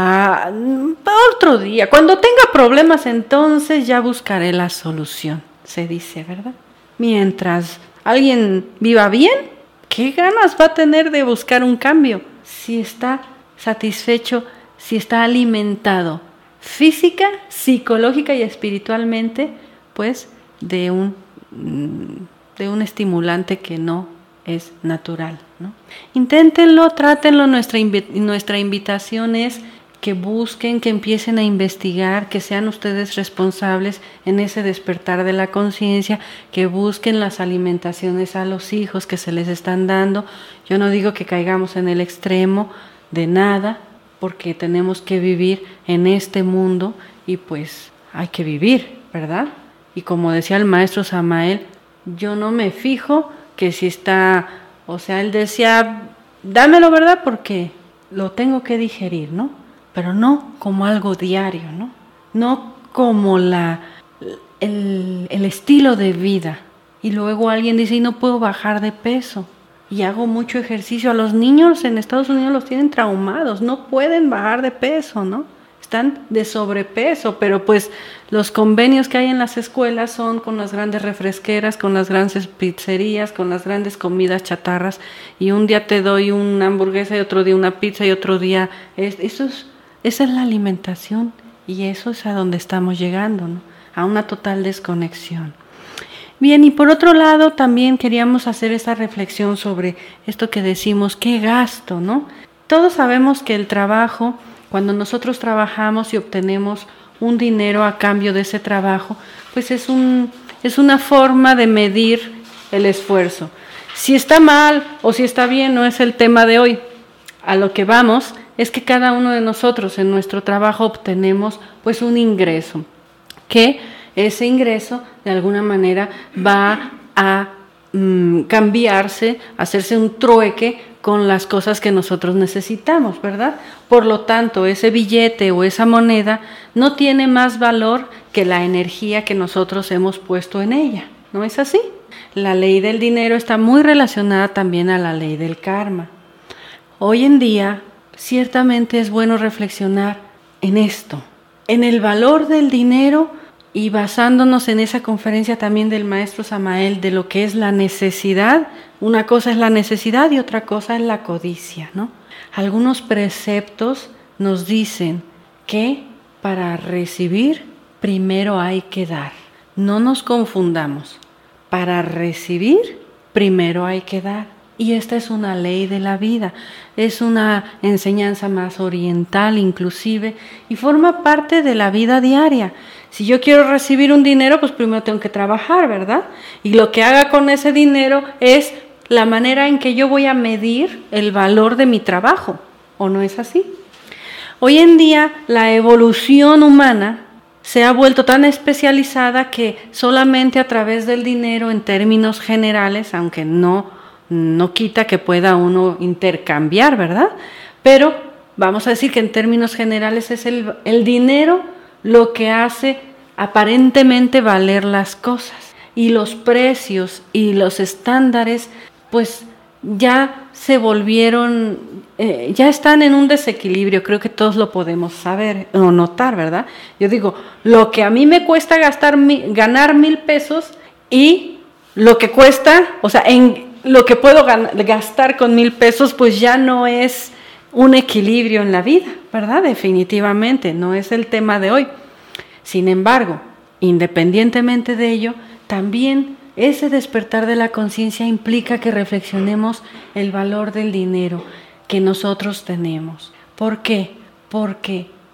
otro día? Cuando tenga problemas, entonces ya buscaré la solución, se dice, ¿verdad? Mientras alguien viva bien, ¿qué ganas va a tener de buscar un cambio? Si está satisfecho, si está alimentado física, psicológica y espiritualmente, pues de un estimulante que no es natural, ¿no? Inténtenlo, trátenlo. Nuestra invitación es que busquen, que empiecen a investigar, que sean ustedes responsables en ese despertar de la conciencia, que busquen las alimentaciones a los hijos que se les están dando. Yo no digo que caigamos en el extremo de nada, porque tenemos que vivir en este mundo y pues hay que vivir, ¿verdad? Y como decía el maestro Samael, yo no me fijo que si está, o sea, él decía, dámelo, ¿verdad? Porque lo tengo que digerir, ¿no? Pero no como algo diario, ¿no? No como el estilo de vida. Y luego alguien dice, y no puedo bajar de peso. Y hago mucho ejercicio. A los niños en Estados Unidos los tienen traumados, no pueden bajar de peso, ¿no? Están de sobrepeso, pero pues los convenios que hay en las escuelas son con las grandes refresqueras, con las grandes pizzerías, con las grandes comidas chatarras, y un día te doy una hamburguesa y otro día una pizza y otro día... esa es la alimentación, y eso es a donde estamos llegando, ¿no? A una total desconexión. Bien, y por otro lado también queríamos hacer esa reflexión sobre esto que decimos, ¿qué gasto, no? Todos sabemos que el trabajo, cuando nosotros trabajamos y obtenemos un dinero a cambio de ese trabajo, pues es una forma de medir el esfuerzo. Si está mal o si está bien no es el tema de hoy. A lo que vamos es que cada uno de nosotros en nuestro trabajo obtenemos pues un ingreso, que ese ingreso de alguna manera va a cambiarse, hacerse un trueque con las cosas que nosotros necesitamos, ¿verdad? Por lo tanto, ese billete o esa moneda no tiene más valor que la energía que nosotros hemos puesto en ella, ¿no es así? La ley del dinero está muy relacionada también a la ley del karma. Hoy en día, ciertamente es bueno reflexionar en esto, en el valor del dinero, y basándonos en esa conferencia también del maestro Samael de lo que es la necesidad. Una cosa es la necesidad y otra cosa es la codicia, ¿no? Algunos preceptos nos dicen que para recibir primero hay que dar. No nos confundamos. Para recibir primero hay que dar. Y esta es una ley de la vida, es una enseñanza más oriental inclusive, y forma parte de la vida diaria. Si yo quiero recibir un dinero, pues primero tengo que trabajar, ¿verdad? Y lo que haga con ese dinero es la manera en que yo voy a medir el valor de mi trabajo, ¿o no es así? Hoy en día la evolución humana se ha vuelto tan especializada que solamente a través del dinero en términos generales, aunque no quita que pueda uno intercambiar, ¿verdad? Pero vamos a decir que en términos generales es el dinero lo que hace aparentemente valer las cosas. Y los precios y los estándares, pues ya se volvieron, ya están en un desequilibrio. Creo que todos lo podemos saber o notar, ¿verdad? Yo digo, lo que a mí me cuesta ganar 1,000 pesos y lo que cuesta, o sea, lo que puedo gastar con 1,000 pesos, pues ya no es un equilibrio en la vida, ¿verdad? Definitivamente, no es el tema de hoy. Sin embargo, independientemente de ello, también ese despertar de la conciencia implica que reflexionemos el valor del dinero que nosotros tenemos. ¿Por qué? Porque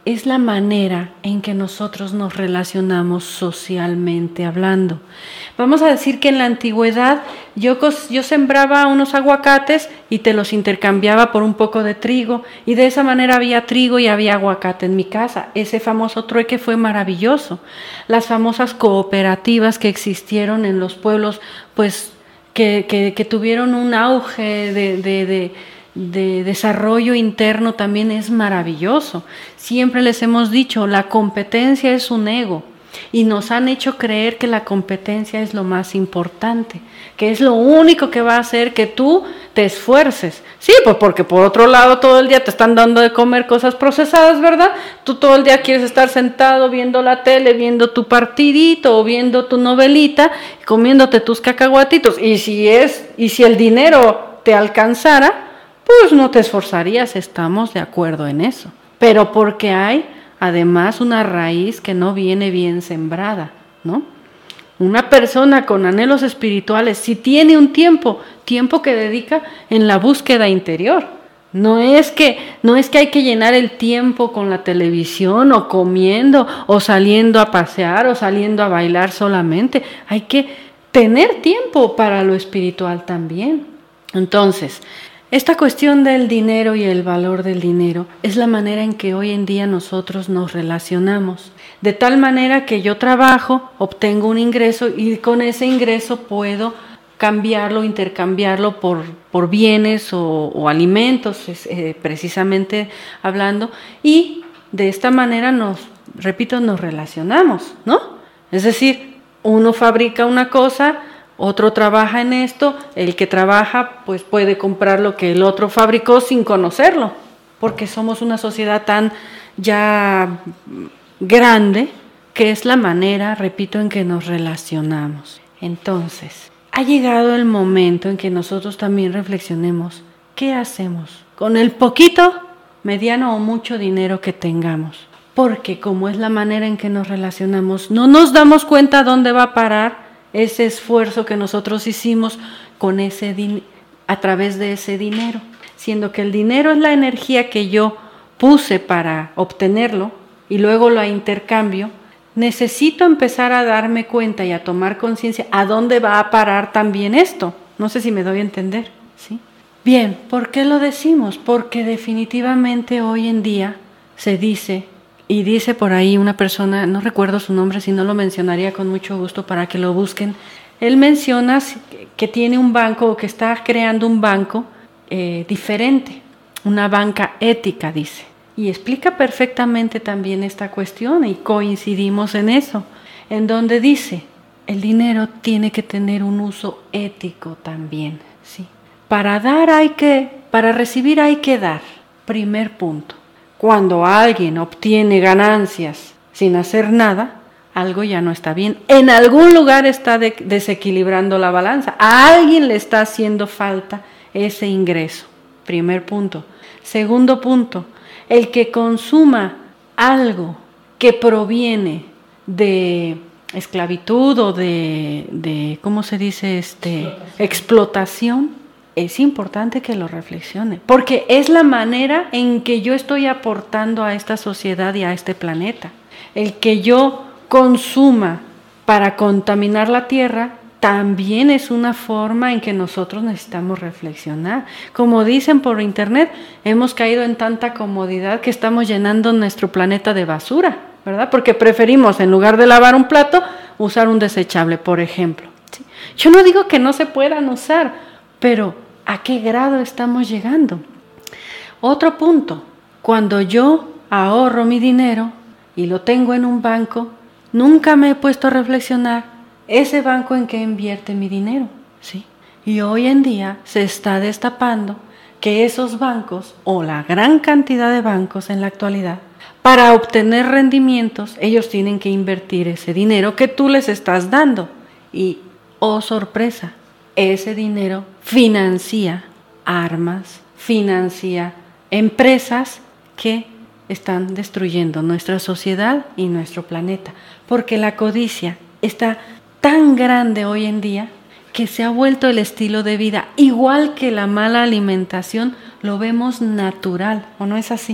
es la manera en que nosotros nos relacionamos socialmente hablando. Vamos a decir que en la antigüedad yo sembraba unos aguacates y te los intercambiaba por un poco de trigo, y de esa manera había trigo y había aguacate en mi casa. Ese famoso trueque fue maravilloso. Las famosas cooperativas que existieron en los pueblos, pues que tuvieron un auge de desarrollo interno, también es maravilloso. Siempre les hemos dicho, la competencia es un ego, y nos han hecho creer que la competencia es lo más importante, que es lo único que va a hacer que tú te esfuerces. Sí, pues porque por otro lado todo el día te están dando de comer cosas procesadas, ¿verdad? Tú todo el día quieres estar sentado viendo la tele, viendo tu partidito o viendo tu novelita, comiéndote tus cacahuatitos, y si el dinero te alcanzara, pues no te esforzarías. Estamos de acuerdo en eso. Pero porque hay además una raíz que no viene bien sembrada, ¿no? Una persona con anhelos espirituales, si tiene un tiempo que dedica en la búsqueda interior. No es que hay que llenar el tiempo con la televisión o comiendo o saliendo a pasear o saliendo a bailar solamente. Hay que tener tiempo para lo espiritual también. Entonces, esta cuestión del dinero y el valor del dinero es la manera en que hoy en día nosotros nos relacionamos. De tal manera que yo trabajo, obtengo un ingreso y con ese ingreso puedo cambiarlo, intercambiarlo por bienes o alimentos, precisamente hablando. Y de esta manera nos relacionamos, ¿no? Es decir, uno fabrica una cosa, otro trabaja en esto, el que trabaja pues puede comprar lo que el otro fabricó sin conocerlo, porque somos una sociedad tan ya grande que es la manera, repito, en que nos relacionamos. Entonces, ha llegado el momento en que nosotros también reflexionemos, ¿qué hacemos con el poquito, mediano o mucho dinero que tengamos? Porque como es la manera en que nos relacionamos, no nos damos cuenta dónde va a parar ese esfuerzo que nosotros hicimos con a través de ese dinero, siendo que el dinero es la energía que yo puse para obtenerlo y luego la intercambio. Necesito empezar a darme cuenta y a tomar conciencia a dónde va a parar también esto. No sé si me doy a entender, ¿sí? Bien, ¿por qué lo decimos? Porque definitivamente hoy en día se dice, y dice por ahí una persona, no recuerdo su nombre, si no lo mencionaría con mucho gusto para que lo busquen. Él menciona que tiene un banco o que está creando un banco diferente, una banca ética, dice. Y explica perfectamente también esta cuestión y coincidimos en eso, en donde dice, el dinero tiene que tener un uso ético también, ¿sí? Para recibir hay que dar, primer punto. Cuando alguien obtiene ganancias sin hacer nada, algo ya no está bien. En algún lugar está desequilibrando la balanza. A alguien le está haciendo falta ese ingreso. Primer punto. Segundo punto, el que consuma algo que proviene de esclavitud o de ¿cómo se dice? Explotación. Es importante que lo reflexione, porque es la manera en que yo estoy aportando a esta sociedad y a este planeta. El que yo consuma para contaminar la tierra también es una forma en que nosotros necesitamos reflexionar. Como dicen por internet, hemos caído en tanta comodidad que estamos llenando nuestro planeta de basura, ¿verdad? Porque preferimos, en lugar de lavar un plato, usar un desechable, por ejemplo. ¿Sí? Yo no digo que no se puedan usar, pero ¿a qué grado estamos llegando? Otro punto, cuando yo ahorro mi dinero y lo tengo en un banco, nunca me he puesto a reflexionar ese banco en que invierte mi dinero, ¿sí? Y hoy en día se está destapando que esos bancos, o la gran cantidad de bancos en la actualidad, para obtener rendimientos, ellos tienen que invertir ese dinero que tú les estás dando. Y, oh sorpresa, ese dinero financia armas, financia empresas que están destruyendo nuestra sociedad y nuestro planeta, porque la codicia está tan grande hoy en día que se ha vuelto el estilo de vida, igual que la mala alimentación, lo vemos natural, ¿o no es así?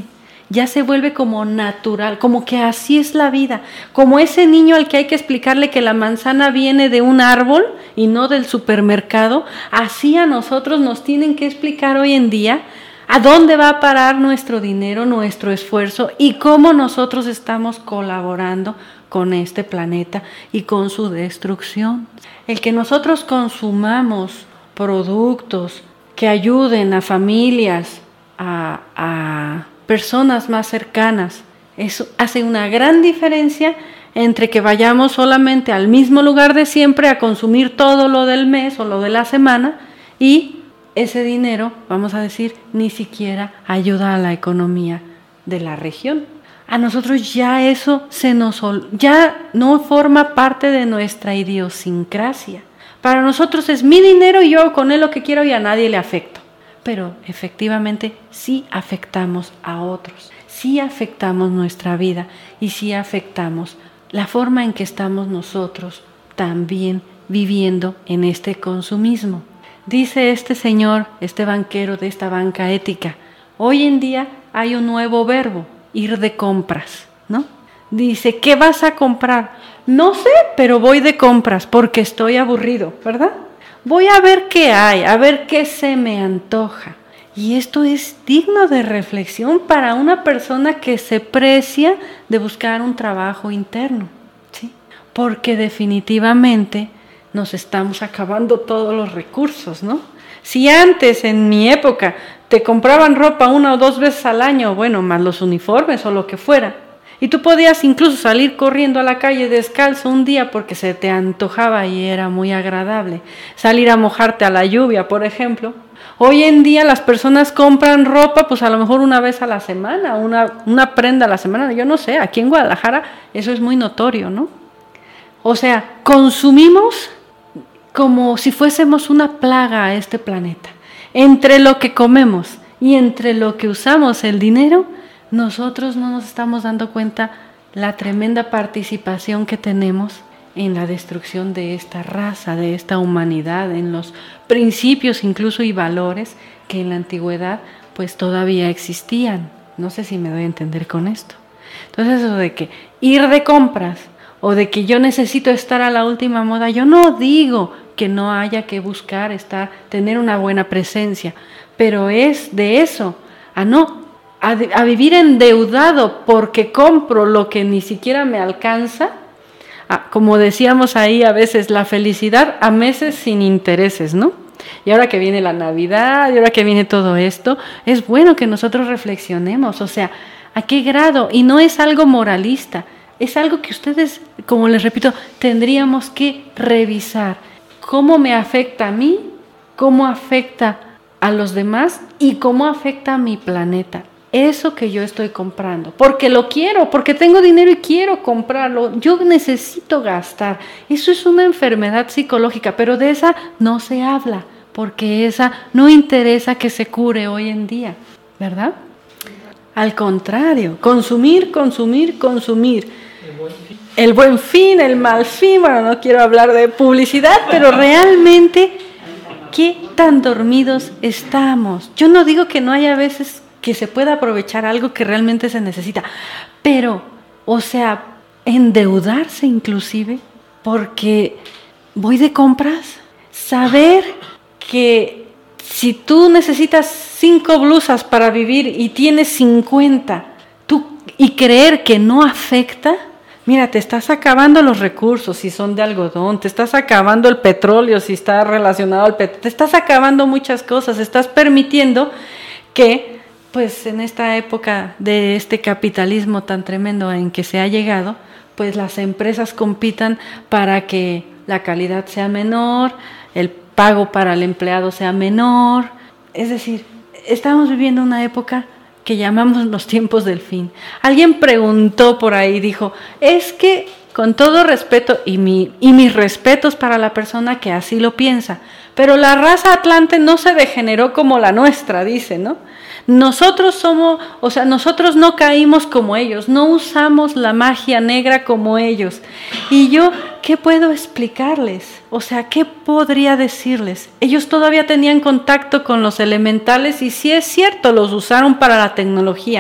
ya se vuelve como natural, como que así es la vida, como ese niño al que hay que explicarle que la manzana viene de un árbol y no del supermercado. Así a nosotros nos tienen que explicar hoy en día a dónde va a parar nuestro dinero, nuestro esfuerzo y cómo nosotros estamos colaborando con este planeta y con su destrucción. El que nosotros consumamos productos que ayuden a familias, a personas más cercanas, eso hace una gran diferencia entre que vayamos solamente al mismo lugar de siempre a consumir todo lo del mes o lo de la semana y ese dinero, vamos a decir, ni siquiera ayuda a la economía de la región. A nosotros ya eso ya no forma parte de nuestra idiosincrasia. Para nosotros es mi dinero y yo hago con él lo que quiero y a nadie le afecto. Pero efectivamente sí afectamos a otros, sí afectamos nuestra vida y sí afectamos la forma en que estamos nosotros también viviendo en este consumismo. Dice este señor, este banquero de esta banca ética, hoy en día hay un nuevo verbo, ir de compras, ¿no? Dice, ¿qué vas a comprar? No sé, pero voy de compras porque estoy aburrido, ¿verdad? Voy a ver qué hay, a ver qué se me antoja. Y esto es digno de reflexión para una persona que se precia de buscar un trabajo interno, ¿sí? Porque definitivamente nos estamos acabando todos los recursos, ¿no? Si antes, en mi época, te compraban ropa 1 o 2 veces al año, bueno, más los uniformes o lo que fuera, y tú podías incluso salir corriendo a la calle descalzo un día porque se te antojaba y era muy agradable, salir a mojarte a la lluvia, por ejemplo. Hoy en día las personas compran ropa pues a lo mejor una vez a la semana, una prenda a la semana, yo no sé, aquí en Guadalajara eso es muy notorio, ¿no? O sea, consumimos como si fuésemos una plaga a este planeta. Entre lo que comemos y entre lo que usamos el dinero, nosotros no nos estamos dando cuenta la tremenda participación que tenemos en la destrucción de esta raza, de esta humanidad, en los principios incluso y valores que en la antigüedad pues todavía existían. No sé si me doy a entender con esto. Entonces eso de que ir de compras o de que yo necesito estar a la última moda, yo no digo que no haya que buscar tener una buena presencia, pero es de eso a vivir endeudado porque compro lo que ni siquiera me alcanza. Como decíamos ahí a veces, la felicidad a meses sin intereses, ¿no? Y ahora que viene la Navidad, y ahora que viene todo esto, es bueno que nosotros reflexionemos, o sea, ¿a qué grado? Y no es algo moralista, es algo que ustedes, como les repito, tendríamos que revisar. ¿Cómo me afecta a mí? ¿Cómo afecta a los demás? ¿Y cómo afecta a mi planeta? Eso que yo estoy comprando, porque lo quiero, porque tengo dinero y quiero comprarlo, yo necesito gastar. Eso es una enfermedad psicológica, pero de esa no se habla, porque esa no interesa que se cure hoy en día, ¿verdad? Al contrario, consumir. El buen fin, el mal fin, bueno, no quiero hablar de publicidad, pero realmente, ¿qué tan dormidos estamos? Yo no digo que no haya veces que se pueda aprovechar algo que realmente se necesita, pero, o sea, endeudarse inclusive, porque voy de compras, saber que si tú necesitas 5 blusas para vivir y tienes 50, y creer que no afecta. Mira, te estás acabando los recursos si son de algodón, te estás acabando el petróleo si está relacionado al petróleo, te estás acabando muchas cosas, estás permitiendo que, pues en esta época de este capitalismo tan tremendo en que se ha llegado, pues las empresas compitan para que la calidad sea menor, el pago para el empleado sea menor. Es decir, estamos viviendo una época que llamamos los tiempos del fin. Alguien preguntó por ahí, dijo, es que con todo respeto y mis respetos para la persona que así lo piensa, pero la raza atlante no se degeneró como la nuestra, dice, ¿no? Nosotros nosotros no caímos como ellos, no usamos la magia negra como ellos. Y yo, ¿qué puedo explicarles? O sea, ¿qué podría decirles? Ellos todavía tenían contacto con los elementales y sí es cierto, los usaron para la tecnología,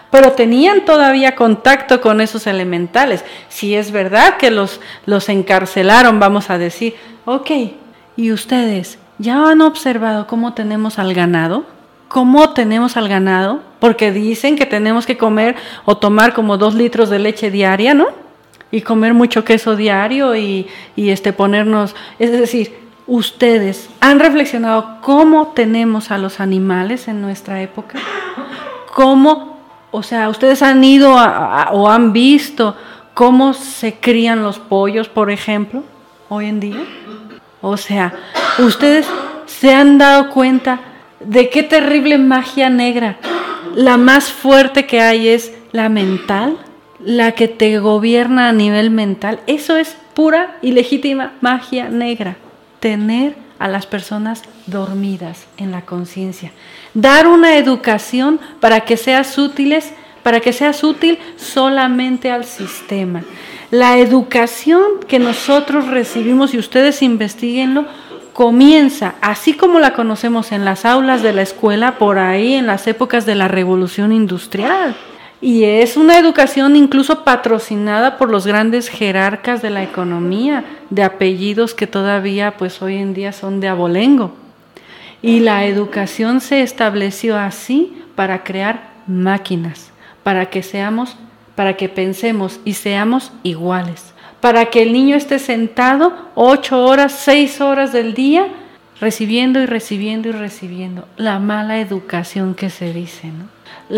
pero tenían todavía contacto con esos elementales. Si es verdad que los encarcelaron, vamos a decir, ok, ¿y ustedes ya han observado cómo tenemos al ganado? ¿Cómo tenemos al ganado? Porque dicen que tenemos que comer o tomar como 2 litros de leche diaria, ¿no? Y comer mucho queso diario y ponernos, es decir, ¿ustedes han reflexionado cómo tenemos a los animales en nuestra época? ¿Cómo, o sea, ustedes han ido o han visto cómo se crían los pollos, por ejemplo, hoy en día? O sea, ¿ustedes se han dado cuenta de qué terrible magia negra? La más fuerte que hay es la mental, la que te gobierna a nivel mental. Eso es pura y legítima magia negra. Tener a las personas dormidas en la conciencia. Dar una educación para que seas útil solamente al sistema. La educación que nosotros recibimos, y ustedes investiguenlo, comienza, así como la conocemos en las aulas de la escuela, por ahí en las épocas de la Revolución Industrial. Y es una educación incluso patrocinada por los grandes jerarcas de la economía, de apellidos que todavía pues hoy en día son de abolengo. Y la educación se estableció así para crear máquinas, para que pensemos y seamos iguales, para que el niño esté sentado 8 horas, 6 horas del día, recibiendo y recibiendo y recibiendo. La mala educación que se dice, ¿no?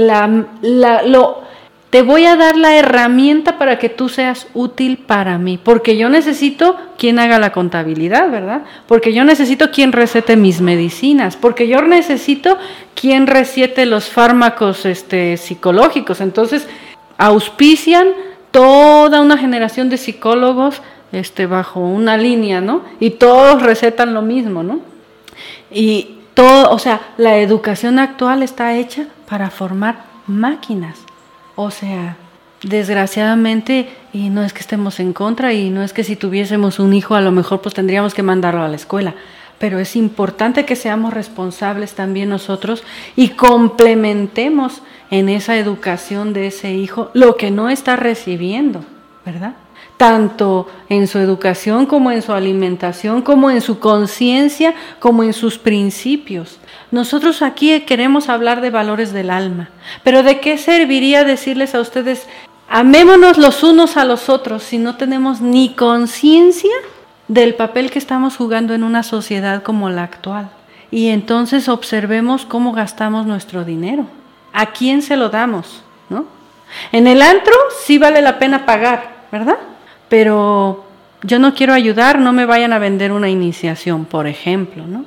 Te voy a dar la herramienta para que tú seas útil para mí, porque yo necesito quien haga la contabilidad, ¿verdad? Porque yo necesito quien recete mis medicinas, porque yo necesito quien recete los fármacos psicológicos. Entonces, auspician toda una generación de psicólogos bajo una línea, ¿no? Y todos recetan lo mismo, ¿no? Y todo, o sea, la educación actual está hecha para formar máquinas. O sea, desgraciadamente, y no es que estemos en contra, y no es que si tuviésemos un hijo a lo mejor pues tendríamos que mandarlo a la escuela, pero es importante que seamos responsables también nosotros y complementemos en esa educación de ese hijo lo que no está recibiendo, ¿verdad? Tanto en su educación como en su alimentación, como en su conciencia, como en sus principios. Nosotros aquí queremos hablar de valores del alma, pero ¿de qué serviría decirles a ustedes, amémonos los unos a los otros, si no tenemos ni conciencia del papel que estamos jugando en una sociedad como la actual? Y entonces observemos cómo gastamos nuestro dinero. ¿A quién se lo damos? ¿No? En el antro sí vale la pena pagar, ¿verdad? Pero yo no quiero ayudar, no me vayan a vender una iniciación, por ejemplo, ¿no?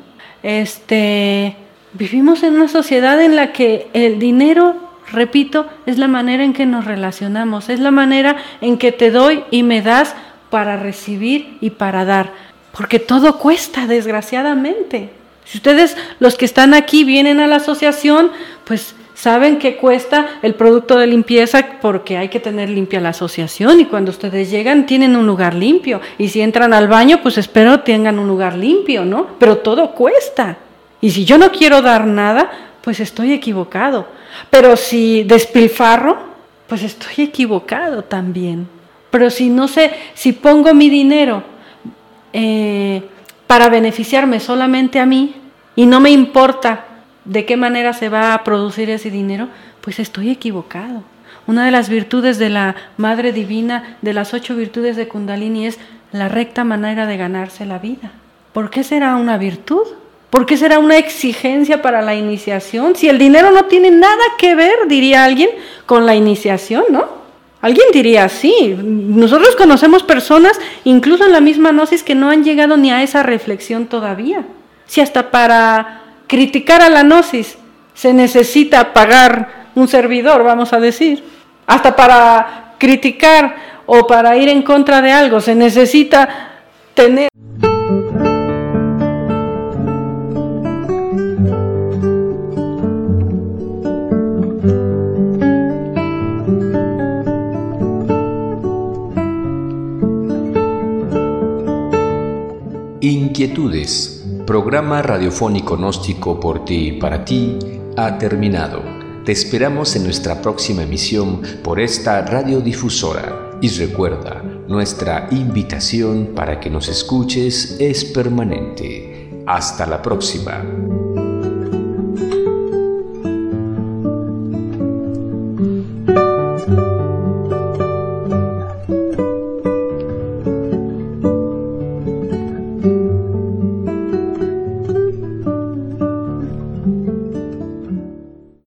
Vivimos en una sociedad en la que el dinero, repito, es la manera en que nos relacionamos, es la manera en que te doy y me das para recibir y para dar, porque todo cuesta, desgraciadamente. Si ustedes, los que están aquí, vienen a la asociación, pues saben que cuesta el producto de limpieza porque hay que tener limpia la asociación, y cuando ustedes llegan tienen un lugar limpio, y si entran al baño pues espero tengan un lugar limpio, ¿no? Pero todo cuesta, y si yo no quiero dar nada pues estoy equivocado, pero si despilfarro pues estoy equivocado también. Pero si pongo mi dinero para beneficiarme solamente a mí y no me importa de qué manera se va a producir ese dinero, pues estoy equivocado. Una de las virtudes de la Madre Divina, de las 8 virtudes de Kundalini, es la recta manera de ganarse la vida. ¿Por qué será una virtud? ¿Por qué será una exigencia para la iniciación? Si el dinero no tiene nada que ver, diría alguien, con la iniciación, ¿no? Alguien diría así. Nosotros conocemos personas, incluso en la misma gnosis, que no han llegado ni a esa reflexión todavía. Si hasta para criticar a la gnosis se necesita pagar un servidor, vamos a decir. Hasta para criticar o para ir en contra de algo se necesita tener... Inquietudes, programa radiofónico gnóstico por ti y para ti, ha terminado. Te esperamos en nuestra próxima emisión por esta radiodifusora. Y recuerda, nuestra invitación para que nos escuches es permanente. Hasta la próxima.